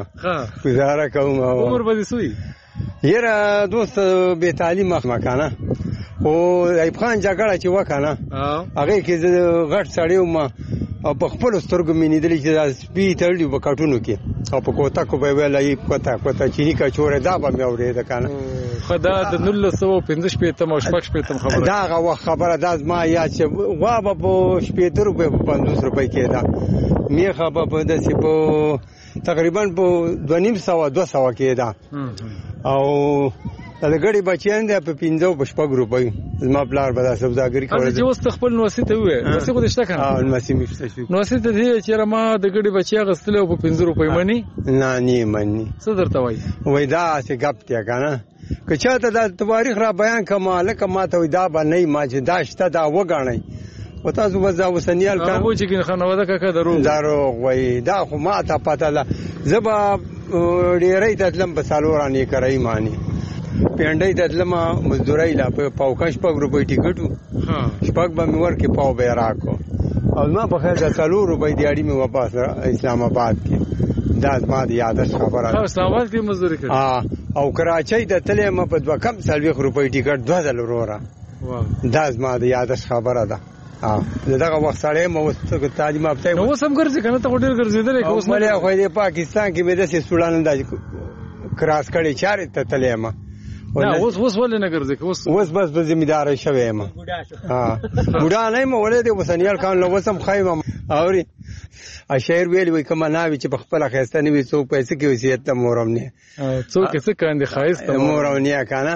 عمر به سوی یره دوست به تعلیم مخمکنه او ایوب خان جګړه چې وکنه هغه کې غټ سړیو ما په خپل سترګو مې لیدل چې دا سپی تړلی په کټونو کې او په کوتا کو به ویلای کوتا چینی کا چوره دا به مې اورېده کنه خدا د 1915 او شپږ خبره دا خبره دا ما یا چې وا په 70 روپے په 50 روپے کې دا میخه په داسې په تقریبا په 200 کې دا او د غړي بچیان د په 15 روپۍ زما پلار به دا سوداګری کوله چې اوس خپل نوسي ته وې نوسي خو دشته کنه نوسي مشته شو نوسي ته دی چې ما د غړي بچیا غستله په 15 روپۍ منی نه منی څه درته وای دا چې غپ ته کنه که چاته د تاریخ را بیان کماله کما ته دا باندې ما چې داشته دا وګڼي و تاسو وځه وسنیال کار مو چې خانواده کاکا دروغ وای دا خو ما ته پته لا زبا ډیرې تدلم په سالورانی کوي معنی پیانډای دلما مزدورای لا په پاوکاش په روپۍ ټیکټو شپږ به مې ورکې پاو به راکو او ما په خیر د 4 روپۍ دیاړي مې واپس اسلام آباد کې دا ما د یادش خبره اسلام آباد کې مزدوري کړ او کراچۍ د تلې ما په 2 کم 40 روپۍ ټیکټ 2000 وروره دا ما د یادش خبره ده دغه وخت سره مو واستګ تعلیم اپته نو سم ګرځي کنه ته ډیر ګرځیدل اوس ملي خو د پاکستان کې به د سولان د کراس کړي چارې ته تلې ما اوس ولې نه ګرځي اوس بس په ذمہدار شوی ما بوډا نه مو ولې د وسنیال کان له وسم خایمه اوري اشعر ویل وي کما ناوي چې په خپل خسته نه وي څوک پیسې کې وصیت ته مورم نه څوک څه کاندي خایست مورم نه کنه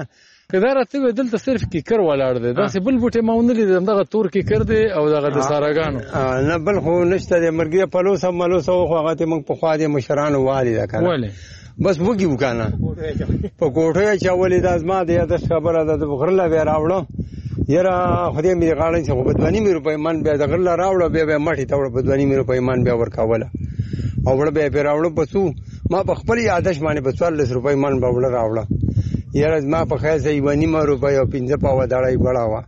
که دا راته وې دلته صرف کیکر ولاړ دی داسې بل بوټی ما ونه لیدم دغه تور کیکر دی او دغه د ساراګانو نه بل خو نشته دی مرګي پلوس هم ملوس خو هغه ته موږ په خوا دي مشرانو والي دا کنه ولې بس وګي وکنه په کوټه چا ولې د ازما دی د خبره د غرله به راوړو یاره خدای مې غاړې څه بدوانی مې روپې من به د غرله راوړو به مټي ته بدوانی مې روپې من به ورکاوله او وړ به راوړو پسو ما په خپل یادش باندې په 40 روپۍ من به وړ راوړه یاره ما په خیر سه 1.5 روپۍ او 15 پاو دړای بڑاوا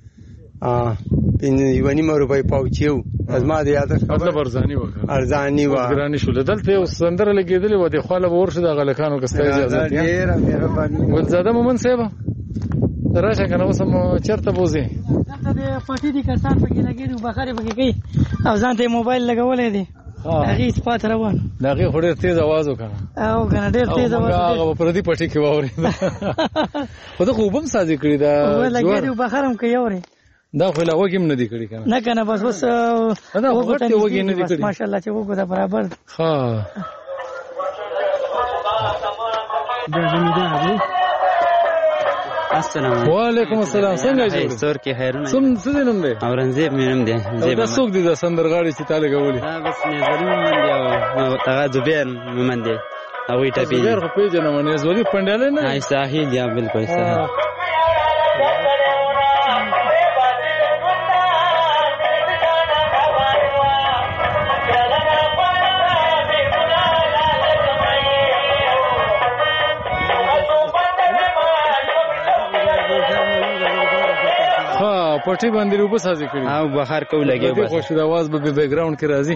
1.5 روپۍ پاو چیو از ما د یادش مطلب ارزانی وکړه ارزانی وا ګرانی شو دلته یو سندره لګیدلې و د خاله ورشه د غلکانو کستای اجازه ډیر مهرباني ولزاده مومن صاحب راشه کنه اوس هم چرته بوزي دلته د پټی دي کسان پکې لګیږي بخاره پکې کوي او ځان ته موبایل لګولې دي هغه سپات روان دغه خو ډېر تیز आवाज وکړه او کنه ډېر تیز आवाज هغه پر دې پټی کې واوري خو ته خوبم سازي کړی دا لګیږي بخارم کوي اوري دا خو لا وګم نه دی کړی کنه نه کنه بس دا وګته وګی نه دی کړی ماشاءالله چې وګو دا برابر ها دا زمیدار دی السلام وعلیکم السلام څنګه جوړ سور کې خیرونه څه دینم دی اورنګزیب مې نوم دی دا څوک دی د سندرغاړي چې تعالی غولي دا بس نظری من دی او هغه زبیر من دی او وی ټپی زبیر خو پیژنم نه زولي پنداله نه هاي ساحل دی بالکل ساحل پټي باندې روبه سازي کړی او بخار کو لګي بس خوش د आवाज به بیک گراوند کې راځي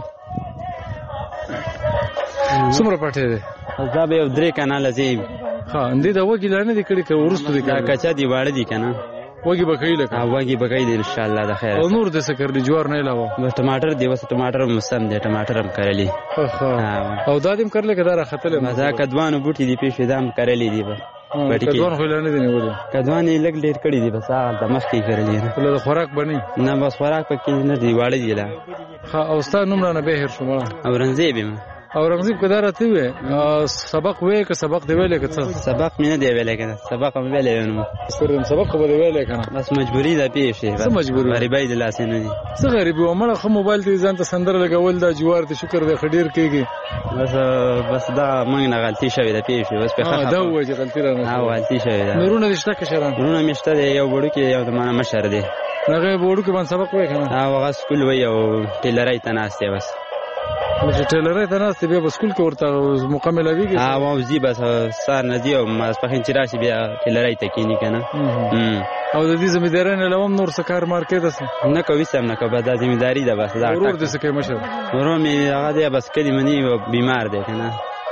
څومره پټي ده دا به درې کانال زی ها اندې دا وګی لانه دي کړی که ورستو دي کچا دی واړه دي کنه وګي بکای لکه وګي بکای دي ان شاء الله د خیر او نور د سکر دی جوار نه علاوه ټماټر دی وس ټماټر مسم دی ټماټر هم کړلی او دادم کړل کدا را خطل مزه کدوانو بوټي دی پیښې دام کړلی دی کدوان خو لانه دي نه ولې کدوان یې لګ ډیر کړی دی بس هغه د مخ کې کړلی نه له خوراک بنی نه بس خوراک پکې نه دی واړه دی لا ها او ستا نوم نه به هر شومه اورنګزیب اورنګزیب کدا راته وې سبق وې که سبق دی ویلې که څه سبق مې نه دی ویلې کنه سبق مې ویلې نو سرم سبق به ویلې کنه بس مجبوری ده پیښه څه مجبوری غریبای د لاس نه دي څه غریبي ومړه خو موبایل ته ځان ته سندر لګول دا جوار ته شکر دې خډیر کېږي بس دا موږ نه غلطي شوې ده پیښه بس په خاطر دا وایي غلطي را نه غلطي شوې ده نورونه دشته کې شران نورونه مشته دی یو وړو کې یو د معنا مشر دی هغه وړو کې باندې سبق وای کنه هغه سکول وای او ټیلرای تناسته بس چې ټیلرای تناسته به سکول کې ورته مکمل ویږي او زی بس سار نه دی او ما په چې راشي بیا ټیلرای ته کینی کنه او د دې زمیدارانو علاوه نور څه کار مارکیټ است نه کوي سم نه کوي دا زمیداری ده بس دا ورور دې څه کوي مشر ورور می هغه دی بس کلی منی بیمار دی کنه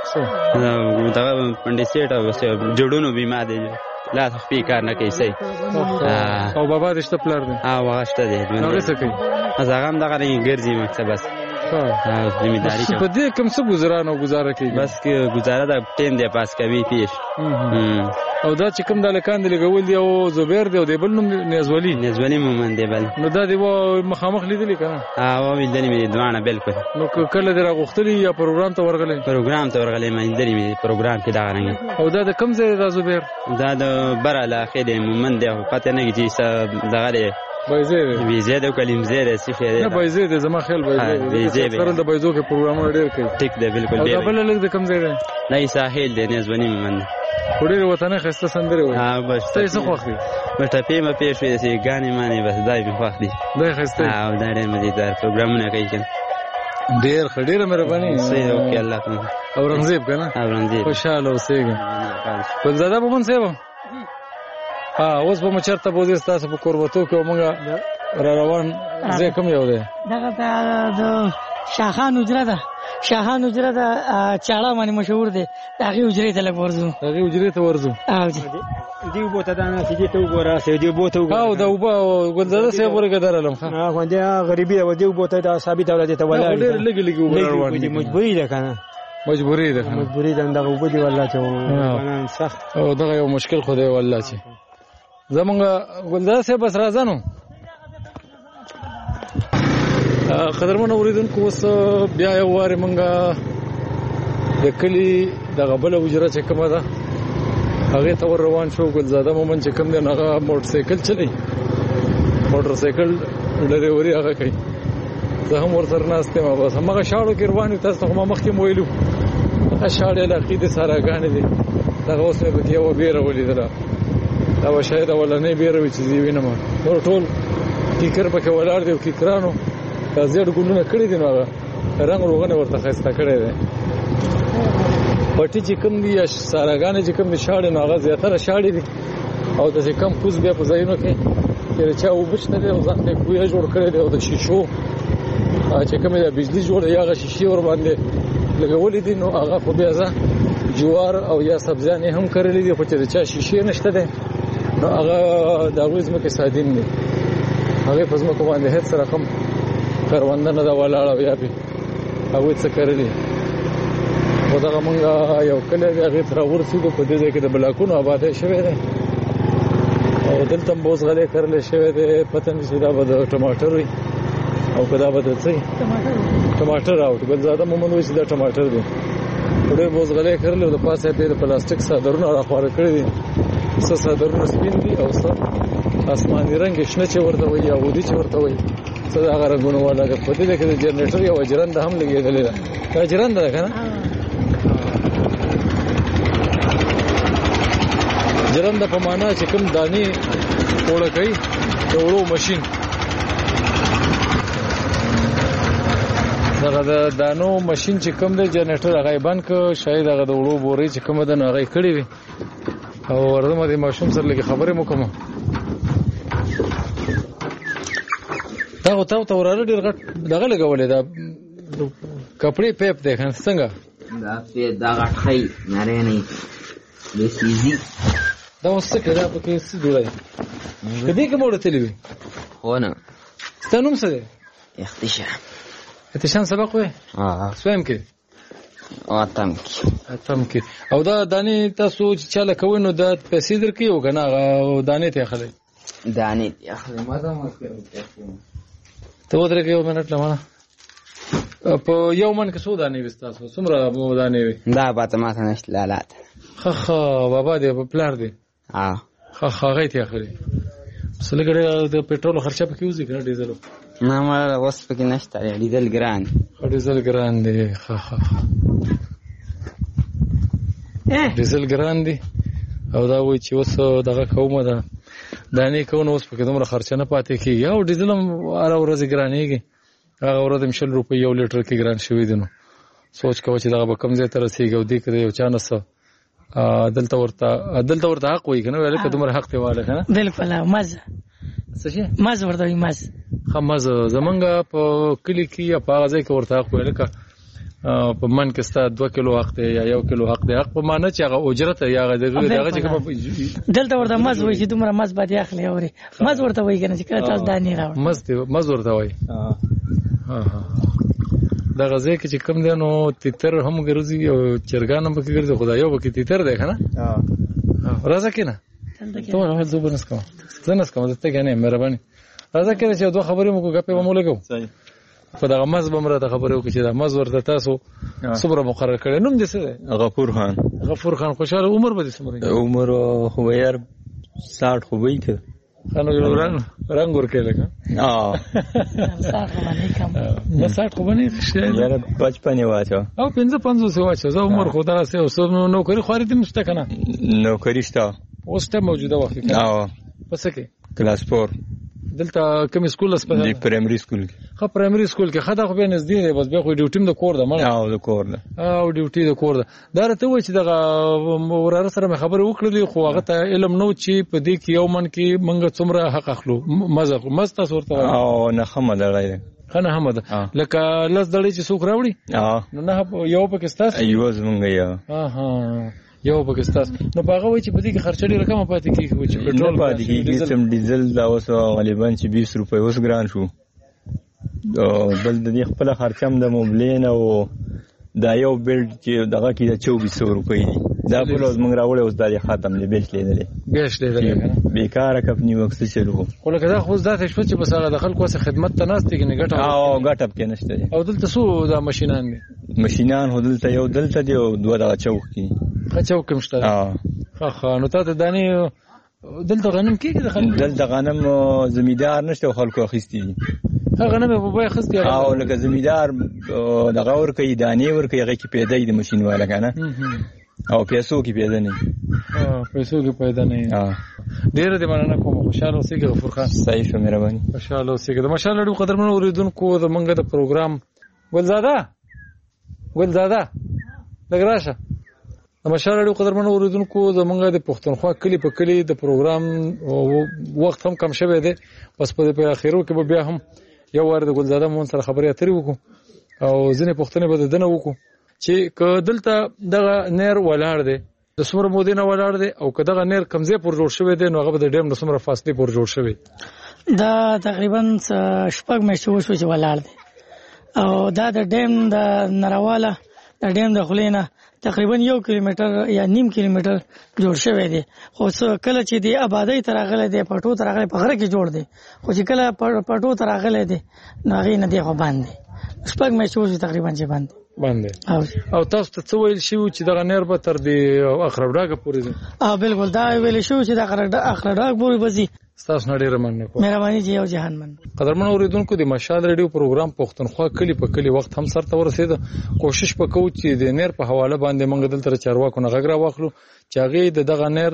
دا پندسیټ او جوړونو بیمار دی لا خپل کار نه کوي صحیح او بابا دې شته پلار دی هغه شته دی هغه څه کوي هغه هم دغه ګرځي مکتب بس زمینداری کوي په دې کوم څه گزارانه گزاره کوي بس کې گزاره دا ټیم دی پاس کوي پیش او دا چې کوم د لکان دی لګول دی او زبیر دی او دی بل نوم نزولی مومن دی بل نو دا دی و مخامخ لیدلی کنه او ویلدنی می دوانه بالکل نو کله در غختلی یا پروګرام ته ورغلی ما ویلدنی می پروګرام کې دا غنګ او دا د کوم ځای د زبیر دا د براله خېده مومن دی پته نه کیږي دغه دی بایزه د کلیم زیره سیخه نه بایزه د زما خیال بایزه سره د بایزو کې پروګرامونه ډیر کوي ټیک دی بالکل دی بل لږ د کم ځای دی نه ساحل دی نزونی من وړي وطن خسته سندره وي ها بس څه خوخي بس ټپې ما پیښې سي غانې معنی بس دای په خوخ دي دای خسته او دا ډېر مزیدار پروګرامونه کوي کنه ډېر خډېر مهرباني سي او کې الله تعالی اورنګزیب کنه اورنګزیب خوشاله اوسېږي بل زاده په من سیبه اوس به مچرته بوزي تاسو په قربتو کې موږ را روان زه کوم یو دی دغه د شاهان اجره ده شاهان اجره ده چاړه باندې مشهور دی دغه اجره ته لګ ورزو دغه اجره ته ورزو او دی بوته دا نه چې ته وګوره سې دی بوته وګوره او دا وبا ګلزاده سه ورګه درلم ښه غونډه غریبي او دی بوته دا ثابت اولاد ته ولا ډېر لګي روان دي مجبوری ده کنه مجبوری ده دغه وبدي والله ته قانون سخت او دغه یو مشکل خو دی والله چې زمونږ ګلزاده سه بس راځنو قدرمن اوریدونکو اوس بیا یو واره مونږه د کلی د غبل وجره چې کومه ده هغه ته ور روان شو. ګلزاده مومن چې کوم دی هغه موټر سایکل چلی، موټر سایکل ډریوري هغه کوي. زه هم ورسره ناست یم. بس هغه شاړو کې روان یو. تاسو خو ما مخکې ویلو هغه شاړې علاقې د ساراګانې دي. دغه اوس مې پکې یوه بیره ولیدله. دا به شاید اولنۍ بیره وي چې زه یې وینم. نور ټول کیکر پکې ولاړ دی او کیکرانو دا زیړ ګلونه کړي دي، نو هغه رنګ روغنې ورته ښایسته کړی دی. پټي چې کوم دي یا ساراګانې چې کوم دي شاړې، نو هغه زیاتره شاړې دي. او داسې کم کوز بیا په ځایونو کې چې د چا اوبه شته دی او ځان ته یې کویه جوړ کړی دی او د شیشو چې کومې د بجلي جوړه یا هغه شیشې ور باندې لګولې دي، نو هغه خو بیا ځه جوار او یا سبزیان یې هم کرلي دي. خو چې د چا شیشې نشته دی نو هغه د هغوی ځمکې سادین دي. هغې په ځمکو باندې هېڅ رقم کرونده نه ده ولاړه او یا پې هغوی څه کرلي. خو دغه مونږ یو کلی دی هغې ته راورسېدو. په دې ځای کې د بلاکونو آبادی شوی دی او دلته هم اوس غلې کرلی شوی دی. پته نه چې دا به د ټماټر وي او که دا به د څه وي ټماټر. او ګلزاده مومن وایي چې دا ټماټر دی. ډېر به اوس غلې کرلي او د پاسه یې د پلاستیک څادرونه راخواره کړي دي. څه څادرونه سپین دي او څه آسماني رنګ شنه چې ورته وایي یا غودي چې ورته وایي، څه د هغه رنګونه ولګه. په دې کې د جنریټر یوه جرنده هم لګېدلې ده. دا جرنده ده که نه؟ جرنده په معنا چې کوم دانې اوړه کوي د اوړو ماشین. دغه د دانو ماشین چې کوم دی جنریټر هغه یې بند کړ. شاید هغه د اوړو بورې چې کومه ده نو هغه یې کړې وي. او ورځم د ماشوم سره لږې خبرې مو کوم. تا خو تا ته وراره ډېر غټ دغه لګولې ده کپړې پیپ دی که نه څنګه؟ دا غټ ښایي نری نه د سیزي. دا اوس څه کوي؟ دا پکې څه جوړوي؟ په دې کې مو وړتلي وي؟ هو نه. ستا نوم څه دی؟ اختشام. اختشام سبق وایې؟ څویم کې؟ اتم کې. او دا دانې تاسو چې چاله کوئ نو دا پیسې درکوي او که نه هغه دانې ته یې اخلئ؟ دانې ته یې اخلئ. ما ته هم ته ودرېږه یو منټ له مانه. په یو من کې څو دانې وي ستاسو؟ څومره دانې وي؟ دا پته ماته نشته لالاته. ښه بابا دی پلار دی؟ ښه هغه یې ته اخلي. څه لږ د پټرولو خرچه پکې وځي که نه ډیزلو؟ نه مړه اوس پکې نشته دی. ډیزل ګران دی. ډیزل ګران دی. ډیزل ګران دی. او دا وایي چې اوس دغه کومه ده دانې کوو اوس پکې دومره خرچه نه پاتې کېږي. او ډیزل هم هره ورځ ګرانېږي. هغه ورځ هم 20 روپۍ یو لیټر کې ګران شوي دي. نو سوچ کوه چې دغه به کوم ځای ته رسېږي او دې کې د یو چا نه څه دلته ورته حق وایي که نه ویلې که دومره حق ته واله که نه؟ بلکل مزه څه شي؟ مزه ورته وایي. مزه ښه مزه زمونږ په کلي کې یا په هغه ځای کې ورته حق وایي. لکه په من کې ستا 2 کیلو حق دی یا 1 کیلو حق دی. حق په معنا چې هغه اجرت یا هغه دغه چې کوم دلته ورته مز وایي چې دومره مز باندې اخلي. اوري مز ورته وایي که نه چې کله تاسو دانې راوړئ مز ورته وایي. دغه ځای کې چې کوم دی نو تیتر هم ګرځي او چرګان هم پکې ګرځي. خو دا یو پکې تیتر دی که نه؟ راځه کېنه ته ول زه به نس کوم. زه نس کوم ته کې نه مهرباني راځه کېنه چې 2 خبرې مو ګپې به مو لګو. په دغه مز به مو راته خبرې وکړي چې دا مز ورته تاسو څومره مقرر کړی. نوم دې څه دی؟ غفور خان. غفور خان. خوشحاله عمر به دې څومره؟ عمر خو به یار 60 خو به یې که خانو رنګ ورکوي لکه 60 خو به نه یاره 55 واچوه او 55 واچوه. زه عمر خو دغسې اوس نوکري خواري دې نشته که نه؟ نوکري شته اوس ته موجوده وخت کې. په څه کې؟ کلاس 4 دلته کوم سکول اسپتال دی؟ پرایمري سکول کې. ښه پرایمري سکول کې. ښه دا خو بیا نږدې دی. بس بیا خو ډیوټي هم د کور ده مړه. د کور ده. او ډیوټي د کور ده. دا راته وایي چې دغه وراره سره مې خبرې وکړلې خو هغه ته علم نه و چې په دې کې یو من کې موږ څومره حق اخلو. مز تاسو ورته وایي؟ او نه ښه مدړی ده. ښه نه حمده لکه لس دړۍ چې څوک راوړي نو نه یو پکې ستاسو یو زمونږ یو پکې ستاسو. نو په هغه وایي چې په دې کې خرچه ډېره کمه پاتې کېږي چې پټرول پاتې کېږي. سم ډیزل دا اوس غالبا چې 20 روپۍ اوس ګران شو. بل د دې خپله خرچه هم د موبلین او دا یو بیلډ چې دغه کې د 2400 روپۍ دي. دا بل اوس موږ راوړی اوس دا ختم دی. بیلټ لیدلی بېکاره کمپني وکس چلو. خو لکه دا خو اوس داسې شوه چې بس هغه د خلکو هسې خدمت ته ناست دی که نه ګټه پکې نشته دی. او دلته څو دا ماشینان دي؟ ماشینان خو دلته یو دلته دی او 2 دغه چوک کې. ښه چوک کې هم شته ښه نو تاسو دانه دلته غنم کېږي د خلکو دلته غنم زمیدار نشته خلکو اخیستي دي غنم په بای اخیستي او لکه زمیدار دغه ورکوي دانې ورکوي هغه کې پیدا د ماشین والا کنه او پیسو کې پیدا نه پیسو کې پیدا نه ډیر دې مننه کوم خوشاله اوسې غفور خان صحیح شو مهرباني خوشاله اوسې د ماشاءالله ډېر قدرمن اوریدونکو د منګه د پروګرام ګلزاده لګراشه د ماشاءالله ډېر قدرمن اوریدونکو د منګه د پښتونخوا کلی په کلی د پروګرام وخت هم کم شوی دی پس په اخیرو کې به بیا هم یو ور د ګلزاده مون سره خبرې اترې وکړو او ځینې پښتنې به دنه وکړو چې که دلته دغه نیر ولاړ دی د څومره مودې نه ولاړ دی او که دغه نیر کمزې پر جوړ شوی دی نو هغه به د ډیم د څومره فاصلې پر جوړ شوی دا تقریبا 6 میاشتې وشو چې ولاړ دی او دا د ډیم د نرواله د ډیم د خلینا تقریبا 1 کیلومتر یا نیم کیلومتر جوړ شوی دی خو کله چې دی آبادی تر غلې دی پټو تر غلې په غره کې جوړ دی خو چې کله پټو تر غلې دی نو هغه نه دی خو باندې 6 میاشتې وشو تقریبا چې باندې او تاسو ته څه ویل شو چې دغه نیر به تر دې اخرډاګه پورې دی بالکل دا ویل شو چې د اخرډاګ پورې بزي تاسو نه ډیر مننه کوم مهرباني جی او جهان من قدرمن اوریدونکو د مشال ریډیو پروګرام پښتونخوا کلی په کلی وخت هم سره ورسید کوشش وکړو چې د نیر په حواله باندې موږ دلته چارواکو نه غږ را واخلو چې هغه دغه نیر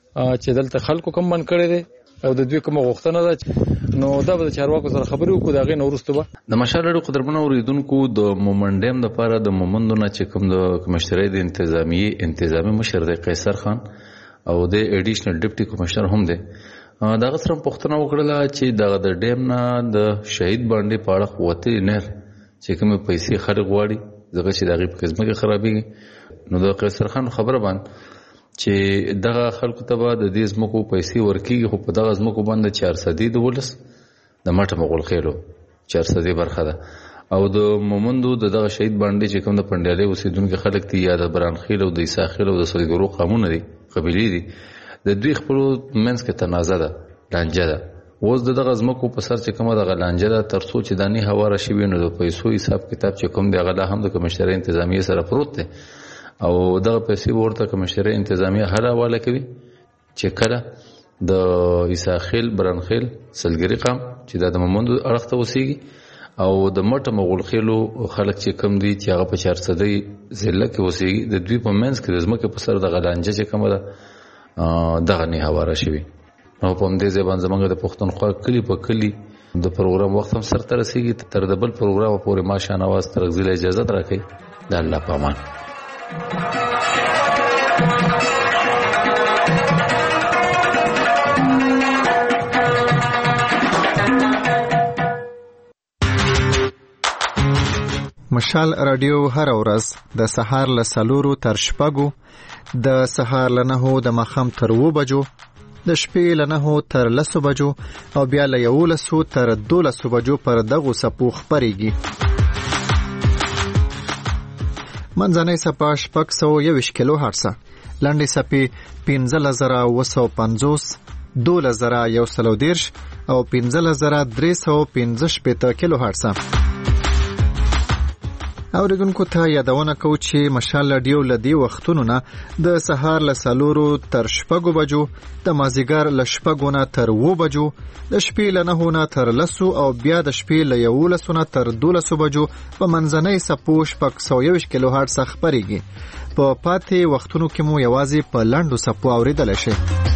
چې دلته خلکو کم من کړی دی او د دوی کوم غوښتنه ده نو دا به چارواکو سره خبرې وکړو دغه نو ورسته به د مشال ریډیو قدرمن اوریدونکو د مومندیم د لپاره د مومندونو چې کوم د کمشتري د انتظامی مشر دی قیصر خان او د ایډیشنل ډیپټي کمشنر هم دی دا غسر پښتنه وکړه چې د ډیم نه د شهید باندې پاړه قوتي نهر چې کوم پیسې خلک غواړي دغه چې دغه په قسمه کې خرابېږي نو د قیصر خان خبره باندې چې دغه خلکو ته به د دې زمکو پیسې ورکیږي خو په دغه زمکو باندې 400 د ولس د مټه مغول خېلو 400 برخه ده او د مومندو دغه شهید باندې چې کوم د پندیالي اوسیدونکو خلک تی یا د برانخیل او د عیساخیل او د سلیګرو قانون دي قبيلي دي د دوی خپل منځ کې تنازع ده لانجه ده اوس دغه زمکو په سر چې کومه دغه لانجه ده تر څو چې دانی هوا راشي ویني د پیسو حساب کتاب چې کوم دی غلا هم د کمشتري انتظامیه سره پروت دی او دغه پیسې ورته کمشتري انتظامیه هر حواله کوي چې کله د عیساخیل برانخیل سلګری قام چې د مومندو اړخ ته وسیږي او د مټه مغول خېلو خلک چې کم دي چې هغه په 400 ضلع کې وسیږي د دوی په منځ کې د زمکه په سر د غلانجه چې کومه ده دغه نه هواره شوی نو په دې ځبان زمونږ د پښتونخوا کلی په کلی د پروګرام وخت هم سره ترسيږي تر د بل پروګرام پورې ماشا نواز ترغزل اجازه راکړي د الله په امان مشال رادیو هر ورځ د سهار له 4 تر 6 د سهار له 9 د مخام تر 2 بجو د شپې له 9 تر 10 بجو او بیا له 11 تر 12 بجو پر دغه سپو خبريږي منځنۍ سپا 621 کیلو هرتز لاندې سپي 15950 12110 او 15315 کیلو هرتز اوریدونکو ته یادونه کو چې مشال رادیو لدی وختونو نه د سهار له 4 تر 6 بجو د مازیګر له 6 نه تر 2 بجو د شپې له 9 نه تر 10 او بیا د شپې له 11 نه تر 12 بجو په منځنۍ سپو 621 کیلو هرتز خبريږي په پاتې وختونو کې مو یوازې په لاندو سپو اوریدل شي